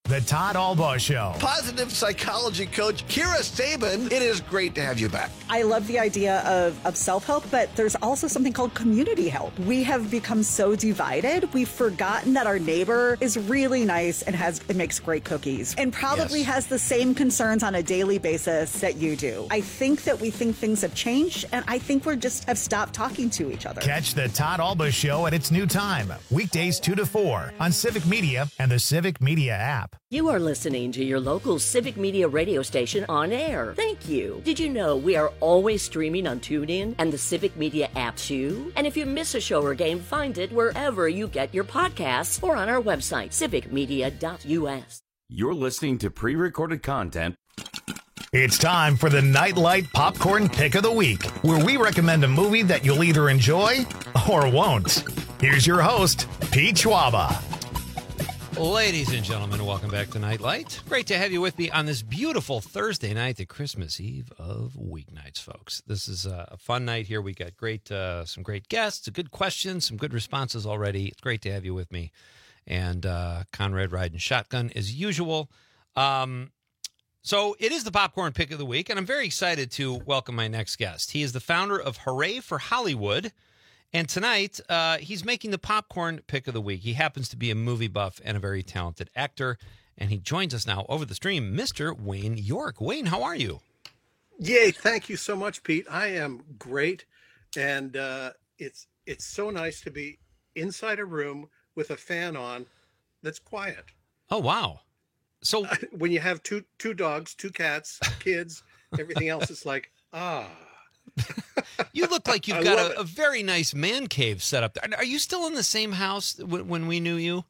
The Todd Albaugh Show. Positive psychology coach Kira Sabin, it is great to have you back. I love the idea of, of self-help, but there's also something called community help. We have become so divided, we've forgotten that our neighbor is really nice and has and makes great cookies and probably yes. has the same concerns on a daily basis that you do. I think that we think things have changed, and I think we're just have stopped talking to each other. Catch the Todd Albaugh Show at its new time, weekdays two to four on Civic Media and the Civic Media app. You are listening to your local Civic Media radio station on air. Thank you. Did you know we are always streaming on TuneIn and the Civic Media app too? And if you miss a show or game, find it wherever you get your podcasts or on our website, civic media dot u s. You're listening to pre-recorded content. It's time for the Nightlight Popcorn Pick of the Week, where we recommend a movie that you'll either enjoy or won't. Here's your host, Pete Schwaba. Ladies and gentlemen, welcome back to Nightlight. Great to have you with me on this beautiful Thursday night, the Christmas Eve of weeknights, folks. This is a fun night here. We got great, uh, some great guests, a good questions, some good responses already. It's great to have you with me. And uh, Conrad riding shotgun as usual. Um, so it is the Popcorn Pick of the Week, and I'm very excited to welcome my next guest. He is the founder of Hooray for Hollywood. And tonight, uh, he's making the Popcorn Pick of the Week. He happens to be a movie buff and a very talented actor. And he joins us now over the stream, Mister Wayne York. Wayne, how are you? Yay, thank you so much, Pete. I am great. And uh, it's it's so nice to be inside a room with a fan on that's quiet. Oh, wow. So when you have two two dogs, two cats, kids, everything else, it's like, ah. You look like you've got a, a very nice man cave set up there. Are you still in the same house w- when we knew you?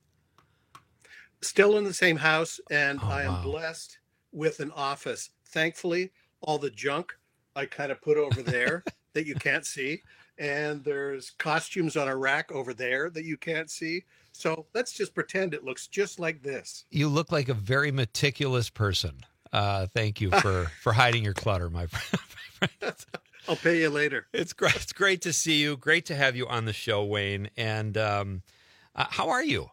Still in the same house, and oh, I am wow. blessed with an office. Thankfully, all the junk I kind of put over there that you can't see, and there's costumes on a rack over there that you can't see. So let's just pretend it looks just like this. You look like a very meticulous person. Uh, thank you for, for hiding your clutter, my friend. I'll pay you later. It's great. It's great to see you. Great to have you on the show, Wayne. And um, uh, how are you?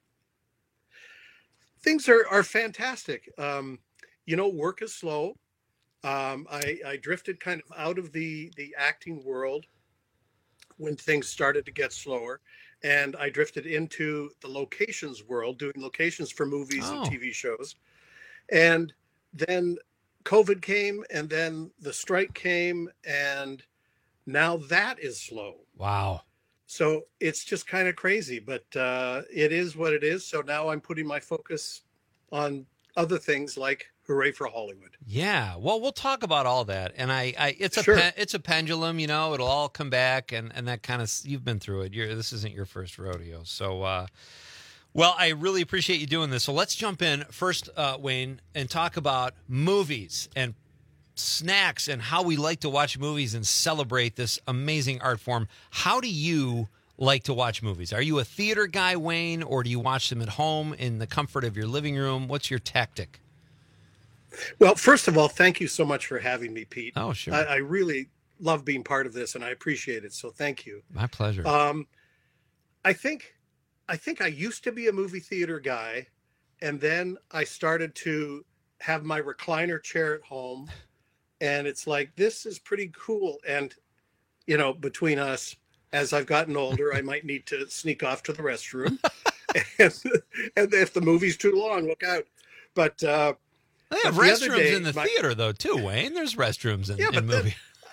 Things are, are fantastic. Um, you know, work is slow. Um, I, I drifted kind of out of the, the acting world when things started to get slower. And I drifted into the locations world, doing locations for movies oh. and T V shows. And then COVID came, and then the strike came, and now that is slow. Wow. So it's just kind of crazy, but uh, it is what it is. So now I'm putting my focus on other things like Hooray for Hollywood. Yeah. Well, we'll talk about all that. And I, I it's a sure. pe- it's a pendulum, you know, it'll all come back, and, and that kind of, you've been through it. You're, this isn't your first rodeo. So, uh, well, I really appreciate you doing this. So let's jump in first, uh, Wayne, and talk about movies and snacks and how we like to watch movies and celebrate this amazing art form. How do you like to watch movies? Are you a theater guy, Wayne, or do you watch them at home in the comfort of your living room? What's your tactic? Well, first of all, thank you so much for having me, Pete. Oh, sure. I, I really love being part of this, and I appreciate it. So thank you. My pleasure. Um, I think... I think I used to be a movie theater guy, and then I started to have my recliner chair at home, and it's like, this is pretty cool. And, you know, between us, as I've gotten older, I might need to sneak off to the restroom. and, and if the movie's too long, look out. But uh, they have but restrooms the day, in the my, theater, though, too, Wayne. There's restrooms in, yeah, in movies.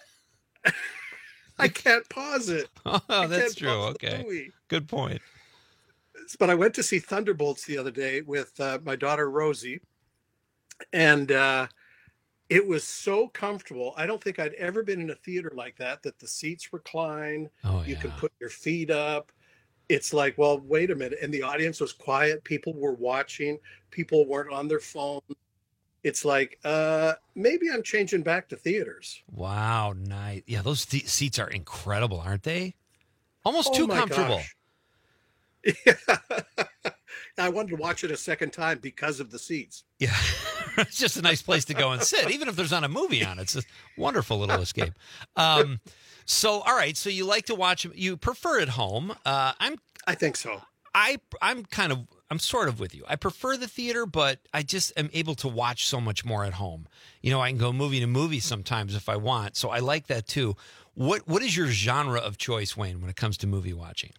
I can't pause it. Oh, that's true. Okay. Good point. But I went to see Thunderbolts the other day with uh, my daughter, Rosie, and uh, it was so comfortable. I don't think I'd ever been in a theater like that, that the seats recline. Oh, you yeah. can put your feet up. It's like, well, wait a minute. And the audience was quiet. People were watching. People weren't on their phone. It's like, uh, maybe I'm changing back to theaters. Wow, nice. Yeah, those th- seats are incredible, aren't they? Almost Oh, too my comfortable. gosh. Yeah. I wanted to watch it a second time because of the seats. Yeah, it's just a nice place to go and sit, even if there's not a movie on. It's a wonderful little escape. Um, so, all right, so you like to watch, you prefer at home. Uh, I'm. I think so. I I'm kind of I'm sort of with you. I prefer the theater, but I just am able to watch so much more at home. You know, I can go movie to movie sometimes if I want. So I like that too. What What is your genre of choice, Wayne, when it comes to movie watching?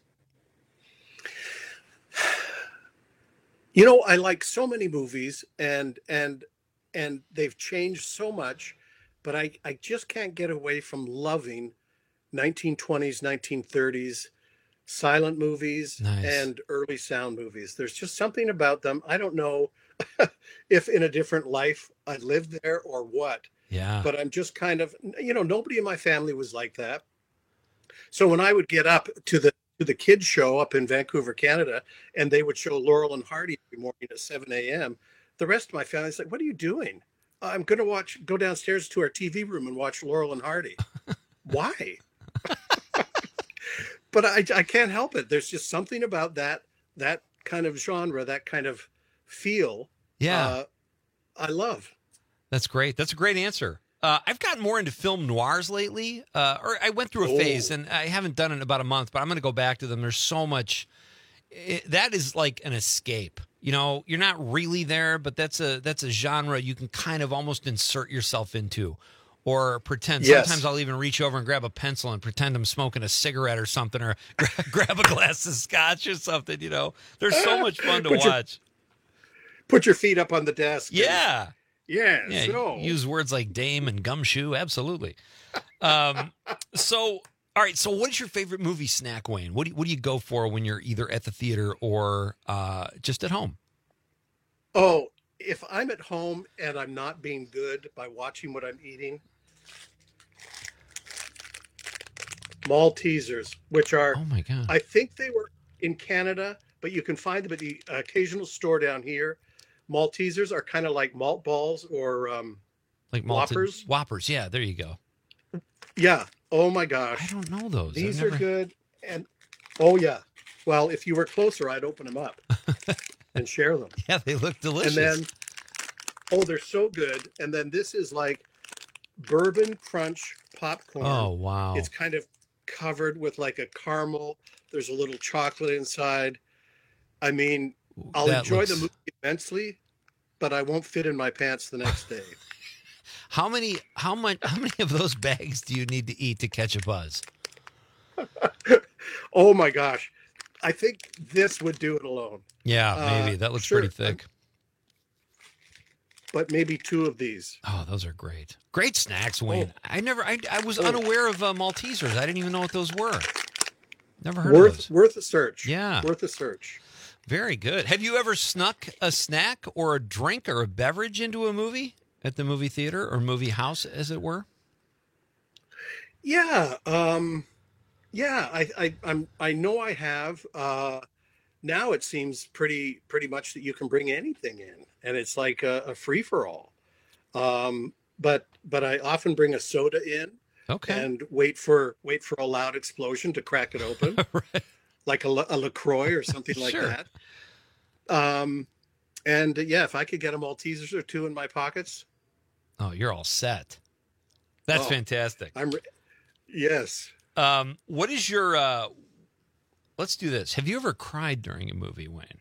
You know, I like so many movies, and and and they've changed so much, but I, I just can't get away from loving nineteen twenties, nineteen thirties silent movies Nice. and early sound movies. There's just something about them. I don't know if in a different life I lived there or what, Yeah. but I'm just kind of, you know, nobody in my family was like that. So when I would get up to the to the kids show up in Vancouver, Canada, and they would show Laurel and Hardy every morning at seven a.m., the rest of my family's like, what are you doing? I'm going to watch, go downstairs to our T V room and watch Laurel and Hardy. Why? But I, I can't help it. There's just something about that, that kind of genre, that kind of feel. Yeah. Uh, I love. That's great. That's a great answer. Uh, I've gotten more into film noirs lately, uh, or I went through a Oh. phase, and I haven't done it in about a month, but I'm going to go back to them. There's so much. It, that is like an escape. You know, you're not really there, but that's a that's a genre you can kind of almost insert yourself into, or pretend. Yes. Sometimes I'll even reach over and grab a pencil and pretend I'm smoking a cigarette or something, or grab a glass of scotch or something. You know, there's so much fun to Put your- watch. Put your feet up on the desk. and- Yeah. Yeah. Yeah, so. use words like dame and gumshoe. Absolutely. Um, so, all right. So, what is your favorite movie snack, Wayne? What do you, what do you go for when you're either at the theater or uh, just at home? Oh, if I'm at home and I'm not being good by watching what I'm eating, Maltesers, which are, oh my God, I think they were in Canada, but you can find them at the occasional store down here. Maltesers are kind of like malt balls or um, like malted Whoppers. Whoppers. Yeah, there you go. Yeah. Oh my gosh. I don't know those. These I've are never- good. And oh yeah. Well, if you were closer, I'd open them up and share them. Yeah, they look delicious. And then, oh, they're so good. And then this is like bourbon crunch popcorn. Oh, wow. It's kind of covered with like a caramel. There's a little chocolate inside. I mean, I'll that enjoy looks- the movie immensely, but I won't fit in my pants the next day. How many? How much? How many of those bags do you need to eat to catch a buzz? Oh my gosh. I think this would do it alone. Yeah, Uh, maybe that looks sure. pretty thick. But maybe two of these. Oh, those are great. Great snacks, Wayne. Oh. I never. I, I was Oh. unaware of uh, Maltesers. I didn't even know what those were. Never heard Worth of those. worth a search. Yeah. Worth a search. Very good. Have you ever snuck a snack or a drink or a beverage into a movie at the movie theater or movie house, as it were? Yeah, um, yeah, I, I, I'm, I know I have. Uh, now it seems pretty, pretty much that you can bring anything in, and it's like a, a free for all. Um, but, but I often bring a soda in, Okay. and wait for, wait for a loud explosion to crack it open, right. like a, La- a LaCroix or something like Sure. that. Um, and uh, yeah, if I could get a Maltesers or two in my pockets, Oh, you're all set. That's Oh. fantastic. I'm, re- yes. Um, what is your? Uh, let's do this. Have you ever cried during a movie, Wayne?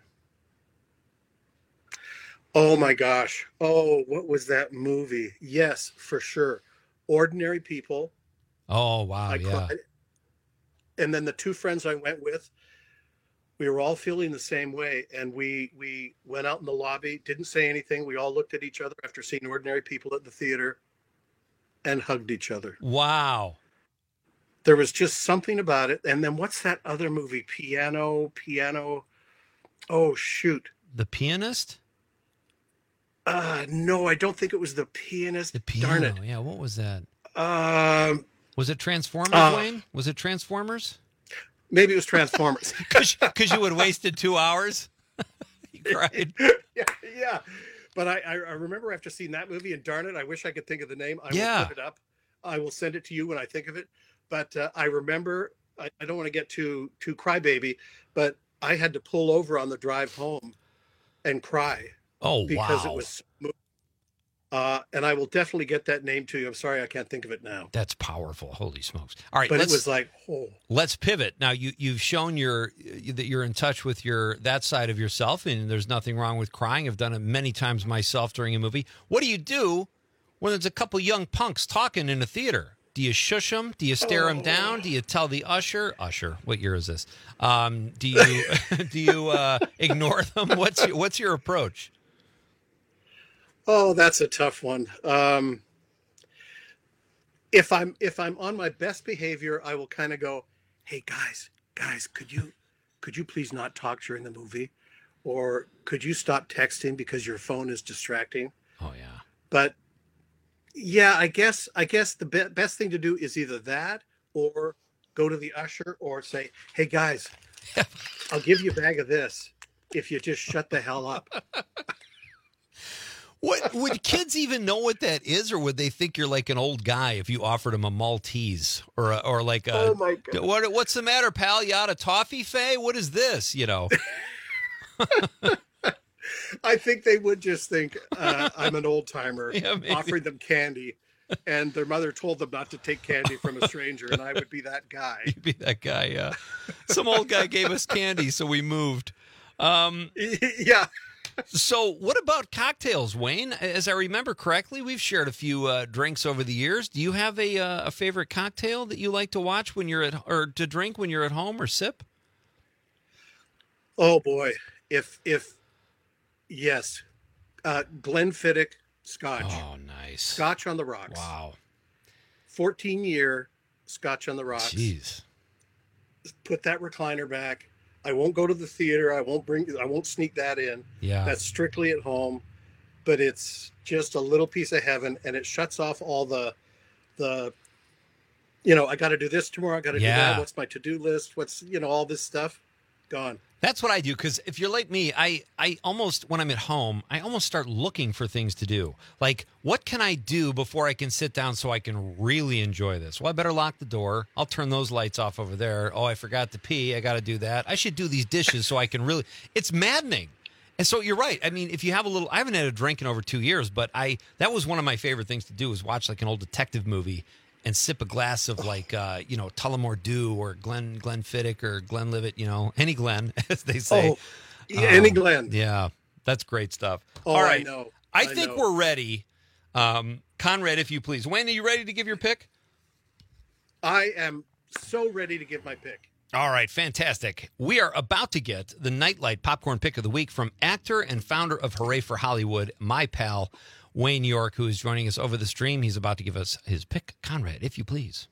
Oh my gosh. Oh, what was that movie? Yes, for sure. Ordinary People. Oh wow, I yeah. cried. And then the two friends I went with, we were all feeling the same way. And we we went out in the lobby, didn't say anything. We all looked at each other after seeing Ordinary People at the theater and hugged each other. Wow. There was just something about it. And then what's that other movie? Piano, Piano. Oh, shoot. The Pianist? Uh, no, I don't think it was The Pianist. The Darn piano. it. Yeah. What was that? Um, Was it Transformers, Uh, Wayne? Was it Transformers? maybe it was Transformers. Because you had wasted two hours. You cried. yeah, yeah. But I, I I remember after seeing that movie, and darn it, I wish I could think of the name. I Yeah. will put it up. I will send it to you when I think of it. But uh, I remember, I, I don't want to get too too crybaby, but I had to pull over on the drive home and cry Oh because wow. it was so moving. Uh, and I will definitely get that name to you. I'm sorry I can't think of it now. That's powerful. Holy smokes. All right. But let's, it was like, oh. Let's pivot. Now, you, you've shown your that you're in touch with your that side of yourself, and there's nothing wrong with crying. I've done it many times myself during a movie. What do you do when there's a couple young punks talking in a theater? Do you shush them? Do you stare them Oh. down? Do you tell the usher? Usher, what year is this? Um, do you do you uh, ignore them? What's your, what's your approach? Oh, that's a tough one. Um, if I'm if I'm on my best behavior, I will kind of go, "Hey guys, guys, could you could you please not talk during the movie, or could you stop texting because your phone is distracting?" Oh yeah. But yeah, I guess I guess the be- best thing to do is either that or go to the usher or say, "Hey guys, I'll give you a bag of this if you just shut the hell up." What would kids even know what that is, or would they think you're like an old guy if you offered them a Maltese or a, or like a, Oh my God. What what's the matter, pal? You out of toffee, Faye? What is this? You know. I think they would just think uh, I'm an old timer Yeah, maybe. offering them candy, and their mother told them not to take candy from a stranger, and I would be that guy. You'd be that guy. Yeah. Some old guy gave us candy, so we moved. Um, yeah. So, what about cocktails, Wayne? As I remember correctly, we've shared a few uh, drinks over the years. Do you have a uh, a favorite cocktail that you like to watch when you're at, or to drink when you're at home or sip? Oh boy, if if yes, uh, Glenfiddich Scotch. Oh, nice. Scotch on the rocks. Wow. fourteen year Scotch on the rocks. Jeez. Put that recliner back. I won't go to the theater. I won't bring. I won't sneak that in. Yeah. That's strictly at home. But it's just a little piece of heaven, and it shuts off all the, the, you know, I got to do this tomorrow. I got to do Yeah. that. What's my to-do list? What's, you know, all this stuff gone. That's what I do, because if you're like me, I, I almost, when I'm at home, I almost start looking for things to do. Like, what can I do before I can sit down so I can really enjoy this? Well, I better lock the door. I'll turn those lights off over there. Oh, I forgot to pee. I got to do that. I should do these dishes so I can really, it's maddening. And so you're right. I mean, if you have a little, I haven't had a drink in over two years, but I, that was one of my favorite things to do, is watch like an old detective movie and sip a glass of like, uh, you know, Tullamore Dew or Glen Glenfiddich or Glenlivet, you know, any Glen, as they say. Oh, yeah, any Glen. Yeah, that's great stuff. Oh, All I right. know. I, I think know. we're ready. Um, Conrad, if you please. Wayne, are you ready to give your pick? I am so ready to give my pick. All right, fantastic. We are about to get the Nightlight Popcorn Pick of the Week from actor and founder of Hooray for Hollywood, my pal, Wayne York, who is joining us over the stream. He's about to give us his pick. Conrad, if you please.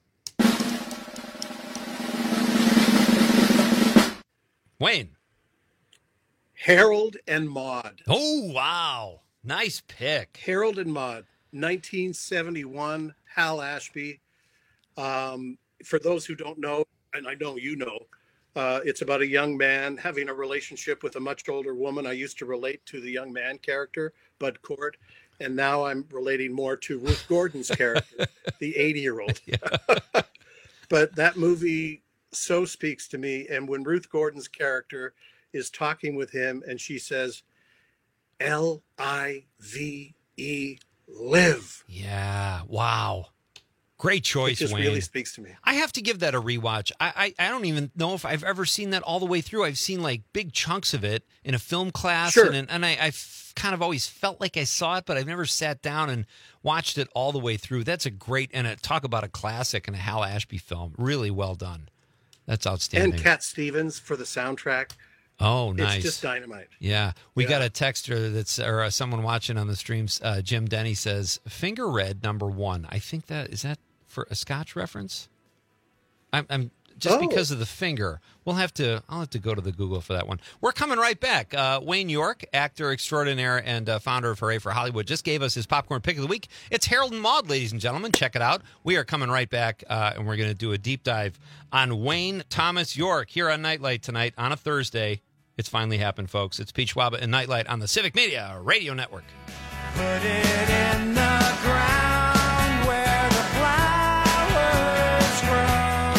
Wayne. Harold and Maude. Oh, wow. Nice pick. Harold and Maude, nineteen seventy-one, Hal Ashby. Um, for those who don't know, and I know you know, uh, it's about a young man having a relationship with a much older woman. I used to relate to the young man character, Bud Cort, and now I'm relating more to Ruth Gordon's character, the eighty-year-old. But that movie so speaks to me. And when Ruth Gordon's character is talking with him and she says, L I V E, live. Yeah. Wow. Great choice, It just Wayne. really speaks to me. I have to give that a rewatch. I, I I don't even know if I've ever seen that all the way through. I've seen like big chunks of it in a film class, Sure. and and I, I've kind of always felt like I saw it, but I've never sat down and watched it all the way through. That's a great, and a, talk about a classic and a Hal Ashby film. Really well done. That's outstanding. And Cat Stevens for the soundtrack. Oh, nice. It's just dynamite. Yeah. We Yeah. got a texter that's, or uh, someone watching on the streams, uh, Jim Denny says, Finger Red number one. I think that, is that for a Scotch reference? I'm, I'm just Oh. because of the finger. We'll have to, I'll have to go to the Google for that one. We're coming right back. Uh, Wayne York, actor extraordinaire and uh, founder of Hooray for Hollywood, just gave us his popcorn pick of the week. It's Harold and Maude, ladies and gentlemen. Check it out. We are coming right back, uh, and we're going to do a deep dive on Wayne Thomas York here on Nightlight tonight on a Thursday. It's finally happened, folks. It's Pete Schwab and Nightlight on the Civic Media Radio Network. Put it in the ground where the flowers grow.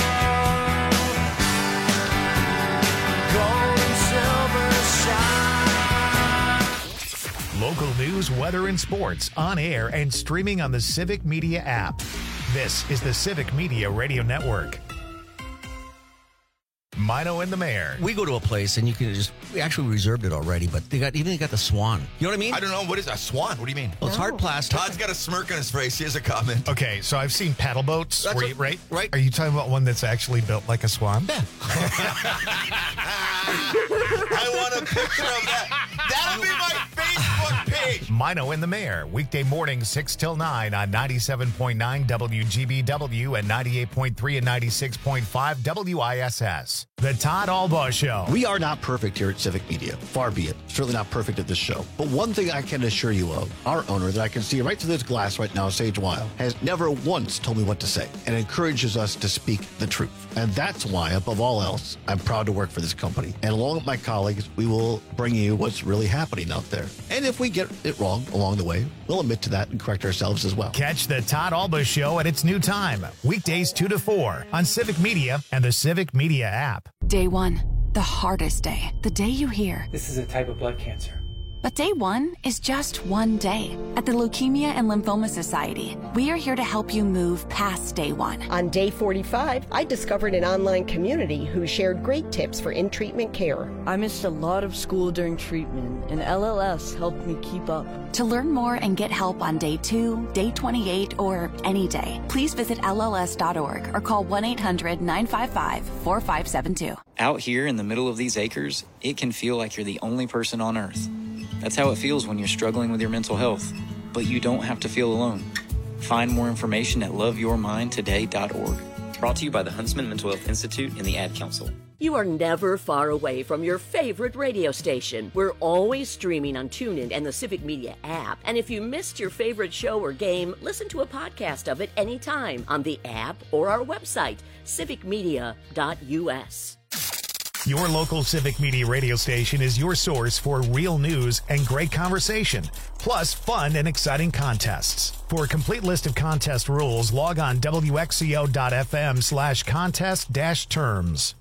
Gold and silver shine. Local news, weather. weather, and sports on air and streaming on the Civic Media app. This is the Civic Media Radio Network. Mino and the Mayor. We go to a place and you can just, we actually reserved it already, but they got, even they got the Swan. You know what I mean? I don't know. What is a Swan? What do you mean? Well, it's hard plastic. Todd's got a smirk on his face. Here's a comment. Okay, so I've seen paddle boats, That's where a- you- right? right. Are you talking about one that's actually built like a swan? Yeah. I want a picture of that. That'll be my Facebook page. Mino and the Mayor, weekday mornings six till nine on ninety-seven point nine W G B W and ninety-eight point three and ninety-six point five W I S S. The Todd Albaugh Show. We are not perfect here at Civic Media. Far be it. Certainly not perfect at this show. But one thing I can assure you of, our owner that I can see right through this glass right now, Sage Weil, has never once told me what to say and encourages us to speak the truth. And that's why, above all else, I'm proud to work for this company. And along with my colleagues, we will bring you what's really happening out there. And if we get it wrong along the way, we'll admit to that and correct ourselves as well. Catch the Todd Albaugh Show at its new time, weekdays two to four on Civic Media and the Civic Media app. Day one, the hardest day, the day you hear. This is a type of blood cancer. But day one is just one day. At the Leukemia and Lymphoma Society, we are here to help you move past day one. On day forty-five, I discovered an online community who shared great tips for in-treatment care. I missed a lot of school during treatment, and L L S helped me keep up. To learn more and get help on day two, day twenty-eight, or any day, please visit L L S dot org or call one eight hundred nine five five four five seven two. Out here in the middle of these acres, it can feel like you're the only person on Earth. That's how it feels when you're struggling with your mental health. But you don't have to feel alone. Find more information at love your mind today dot org. Brought to you by the Huntsman Mental Health Institute and the Ad Council. You are never far away from your favorite radio station. We're always streaming on TuneIn and the Civic Media app. And if you missed your favorite show or game, listen to a podcast of it anytime on the app or our website, civic media dot U S. Your local Civic Media radio station is your source for real news and great conversation, plus fun and exciting contests. For a complete list of contest rules, log on W X C O dot F M slash contest dash terms.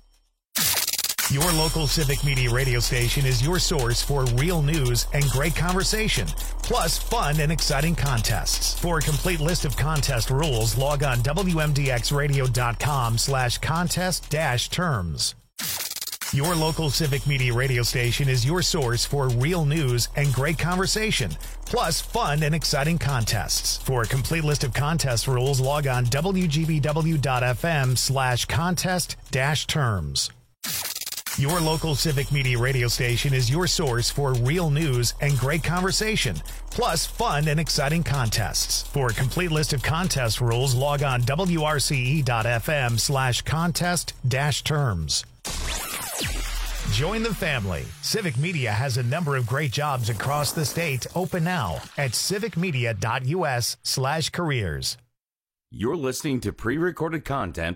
Your local Civic Media radio station is your source for real news and great conversation, plus fun and exciting contests. For a complete list of contest rules, log on W M D X radio dot com slash contest dash terms. Your local Civic Media radio station is your source for real news and great conversation, plus fun and exciting contests. For a complete list of contest rules, log on W G B W dot F M slash contest dash terms. Your local Civic Media radio station is your source for real news and great conversation, plus fun and exciting contests. For a complete list of contest rules, log on W R C E dot F M slash contest dash terms. Join the family. Civic Media has a number of great jobs across the state open now at civic media dot U S slash careers. You're listening to pre-recorded content.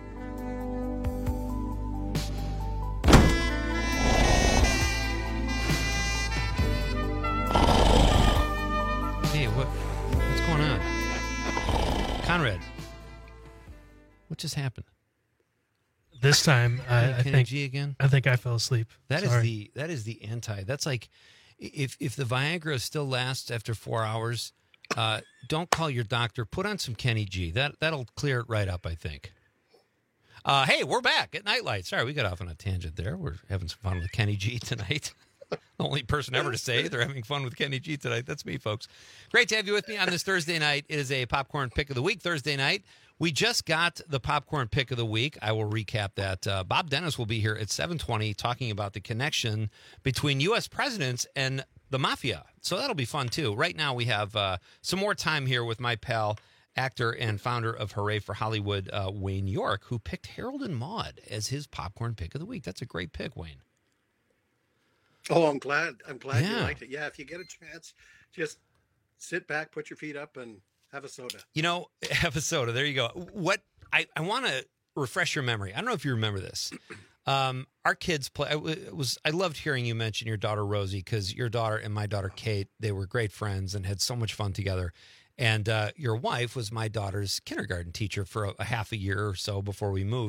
Hey, what? What's going on? Conrad, what just happened? This time, I, I Kenny think G again. I think I fell asleep. That is Sorry. the that is the anti. That's like if if the Viagra still lasts after four hours, uh, don't call your doctor. Put on some Kenny G. That that'll clear it right up, I think. Uh, hey, we're back at Nightlight. Sorry, we got off on a tangent there. We're having some fun with Kenny G tonight. The only person ever to say they're having fun with Kenny G tonight. That's me, folks. Great to have you with me on this Thursday night. It is a popcorn pick of the week Thursday night. We just got the popcorn pick of the week. I will recap that. Uh, Bob Dennis will be here at seven twenty talking about the connection between U S presidents and the mafia. So that'll be fun, too. Right now we have uh, some more time here with my pal, actor and founder of Hooray for Hollywood, uh, Wayne York, who picked Harold and Maude as his popcorn pick of the week. That's a great pick, Wayne. Oh, I'm glad. I'm glad Yeah. you liked it. Yeah, if you get a chance, just sit back, put your feet up, and have a soda. You know, have a soda. There you go. What I, I want to refresh your memory. I don't know if you remember this. Um, our kids play. I it was. I loved hearing you mention your daughter Rosie because your daughter and my daughter Kate, they were great friends and had so much fun together. And uh, your wife was my daughter's kindergarten teacher for a, a half a year or so before we moved.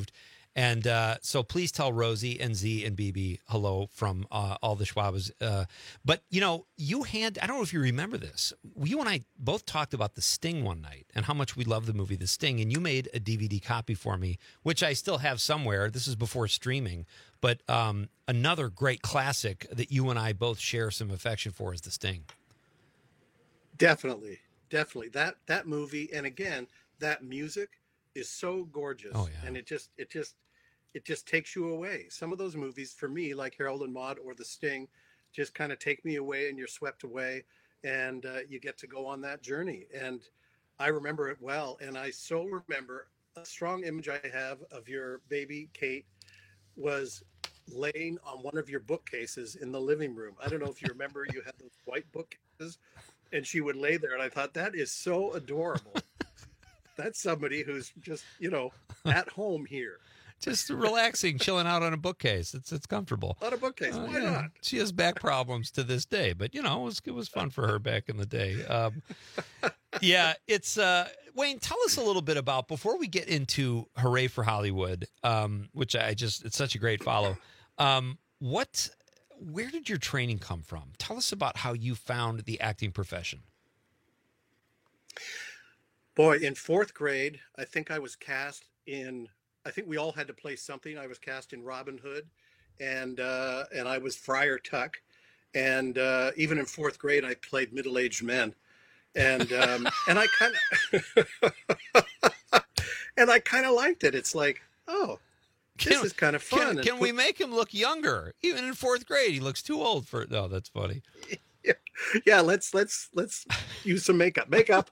And uh, so please tell Rosie and Z and B B hello from uh, all the Schwabas. Uh, but, you know, you hand, I don't know if you remember this. You and I both talked about The Sting one night and how much we love the movie The Sting. And you made a D V D copy for me, which I still have somewhere. This is before streaming. But um, another great classic that you and I both share some affection for is The Sting. Definitely. Definitely. That that movie, and again, that music is so gorgeous. Oh, yeah. And it just it just it just takes you away. Some of those movies for me, like Harold and Maude or The Sting, just kind of take me away, and you're swept away, and uh, you get to go on that journey. And I remember it well, and I so remember a strong image I have of your baby Kate was laying on one of your bookcases in the living room. I don't know if you remember, you had those white bookcases, and she would lay there, and I thought, that is so adorable. That's somebody who's just, you know, at home here. Just relaxing, chilling out on a bookcase. It's it's comfortable. On a bookcase, Uh, why yeah. not? She has back problems to this day, but you know, it was it was fun for her back in the day. Um, yeah, it's uh, Wayne. Tell us a little bit about, before we get into Hooray for Hollywood, um, which I just it's such a great follow. Um, what, where did your training come from? Tell us about how you found the acting profession. Boy, in fourth grade, I think I was cast in. I think we all had to play something. I was cast in Robin Hood, and uh, and I was Friar Tuck, and uh, even in fourth grade, I played middle-aged men, and um, and I kind of and I kind of liked it. It's like, oh, this Can- is kind of fun. Can, And can we make him look younger? Even in fourth grade, he looks too old for. No, that's funny. Yeah, yeah. Let's let's let's use some makeup. Makeup.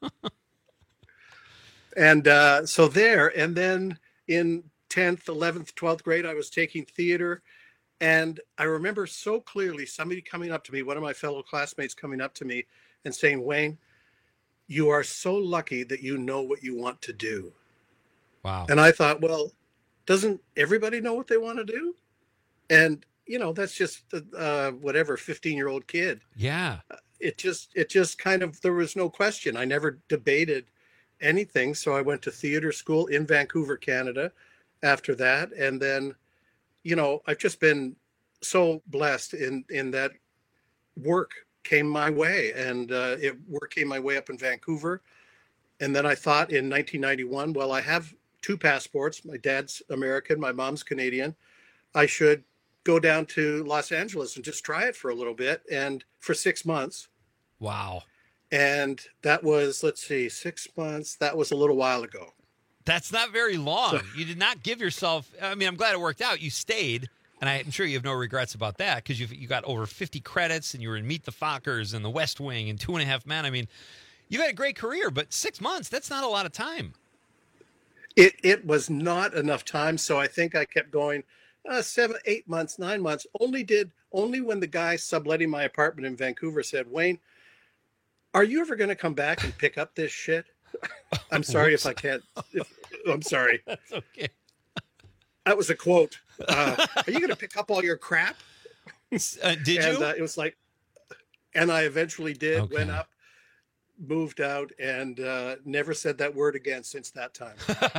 And uh, so there, and then in tenth, eleventh, twelfth grade, I was taking theater. And I remember so clearly somebody coming up to me, one of my fellow classmates coming up to me and saying, Wayne, you are so lucky that you know what you want to do. Wow. And I thought, well, doesn't everybody know what they want to do? And, you know, that's just uh, whatever, fifteen-year-old kid. Yeah. It just, it just kind of, there was no question. I never debated anything. So I went to theater school in Vancouver, Canada after that. And then, you know, I've just been so blessed in, in that work came my way, and uh, it work came my way up in Vancouver. And then I thought in nineteen ninety-one, well, I have two passports. My dad's American, my mom's Canadian. I should go down to Los Angeles and just try it for a little bit. And for six months. Wow. And that was, let's see, six months. That was a little while ago. That's not very long. You did not give yourself. I mean, I'm glad it worked out. You stayed, and I'm sure you have no regrets about that, because you you got over fifty credits, and you were in Meet the Fockers and The West Wing and Two and a Half Men. I mean, you had a great career, but six months—that's not a lot of time. It it was not enough time, so I think I kept going uh, seven, eight months, nine months. Only did only when the guy subletting my apartment in Vancouver said, Wayne, are you ever going to come back and pick up this shit? I'm sorry if I can't. If, I'm sorry. That's okay. That was a quote. Uh, are you going to pick up all your crap? Uh, did and, you? Uh, it was like, and I eventually did. Okay. Went up, moved out, and uh, never said that word again since that time.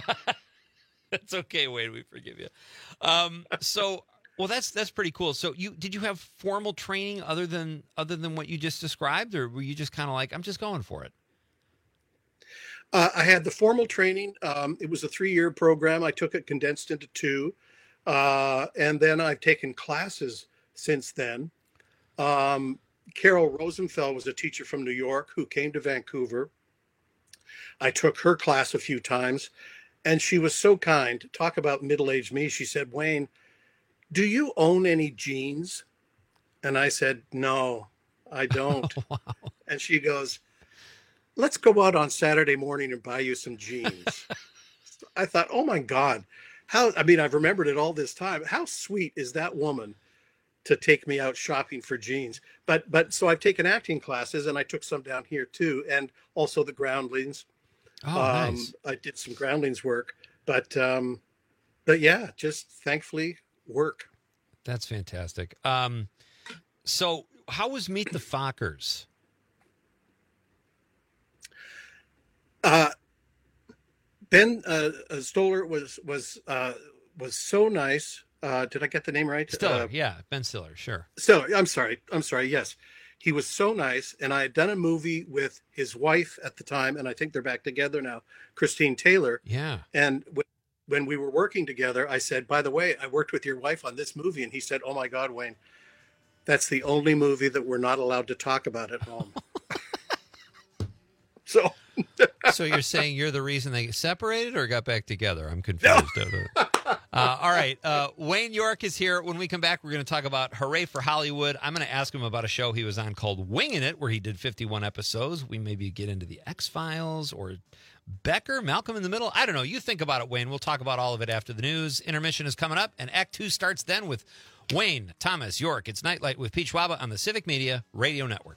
That's okay, Wayne. We forgive you. Um, so, well, that's that's pretty cool. So, you did you have formal training other than other than what you just described, or were you just kind of like, I'm just going for it? Uh, I had the formal training. Um, it was a three-year program. I took it condensed into two. Uh, and then I've taken classes since then. Um, Carol Rosenfeld was a teacher from New York who came to Vancouver. I took her class a few times, and she was so kind. Talk about middle-aged me. She said, Wayne, do you own any jeans? And I said, no, I don't. Oh, wow. And she goes, let's go out on Saturday morning and buy you some jeans. I thought, oh my God, how, I mean, I've remembered it all this time. How sweet is that woman to take me out shopping for jeans? But, but so I've taken acting classes, and I took some down here too. And also the groundlings. Oh, um, nice. I did some groundlings work, but, um, but yeah, just thankfully work. That's fantastic. Um, so how was Meet the Fockers? Uh, Ben uh, Stoller was was uh, was so nice. Uh, did I get the name right? Stiller, Uh, yeah, Ben Stiller, sure. Stiller, I'm sorry. I'm sorry. Yes. He was so nice. And I had done a movie with his wife at the time, and I think they're back together now, Christine Taylor. Yeah. And when, when we were working together, I said, by the way, I worked with your wife on this movie. And he said, oh my God, Wayne, that's the only movie that we're not allowed to talk about at home. so. So you're saying you're the reason they separated or got back together? I'm confused. No. Uh, all right. Uh, Wayne York is here. When we come back, we're going to talk about Hooray for Hollywood. I'm going to ask him about a show he was on called Winging It, where he did fifty-one episodes. We maybe get into the X-Files or Becker, Malcolm in the Middle. I don't know. You think about it, Wayne. We'll talk about all of it after the news. Intermission is coming up, and Act Two starts then with Wayne, Thomas, York. It's Nightlight with Pete Schwaba on the Civic Media Radio Network.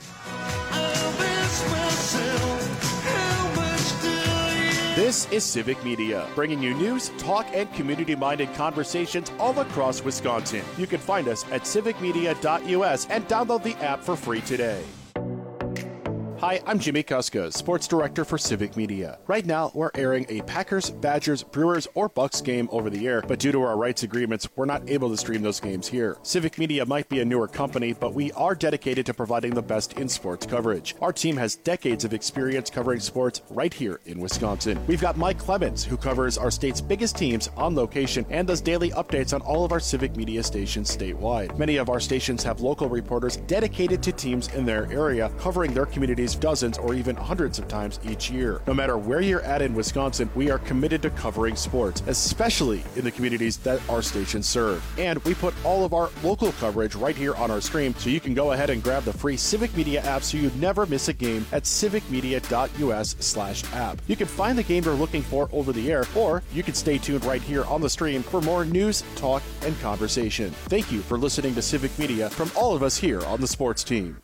This is Civic Media, bringing you news, talk, and community-minded conversations all across Wisconsin. You can find us at civic media dot U S and download the app for free today. Hi, I'm Jimmy Kuska, Sports Director for Civic Media. Right now, we're airing a Packers, Badgers, Brewers, or Bucks game over the air, but due to our rights agreements, we're not able to stream those games here. Civic Media might be a newer company, but we are dedicated to providing the best in sports coverage. Our team has decades of experience covering sports right here in Wisconsin. We've got Mike Clemens, who covers our state's biggest teams on location and does daily updates on all of our Civic Media stations statewide. Many of our stations have local reporters dedicated to teams in their area, covering their communities dozens or even hundreds of times each year. No matter where you're at in Wisconsin, we are committed to covering sports, especially in the communities that our stations serve. And we put all of our local coverage right here on our stream, so you can go ahead and grab the free Civic Media app so you never miss a game at civic media dot U S slash app. You can find the game you're looking for over the air, or you can stay tuned right here on the stream for more news, talk, and conversation. Thank you for listening to Civic Media from all of us here on the sports team.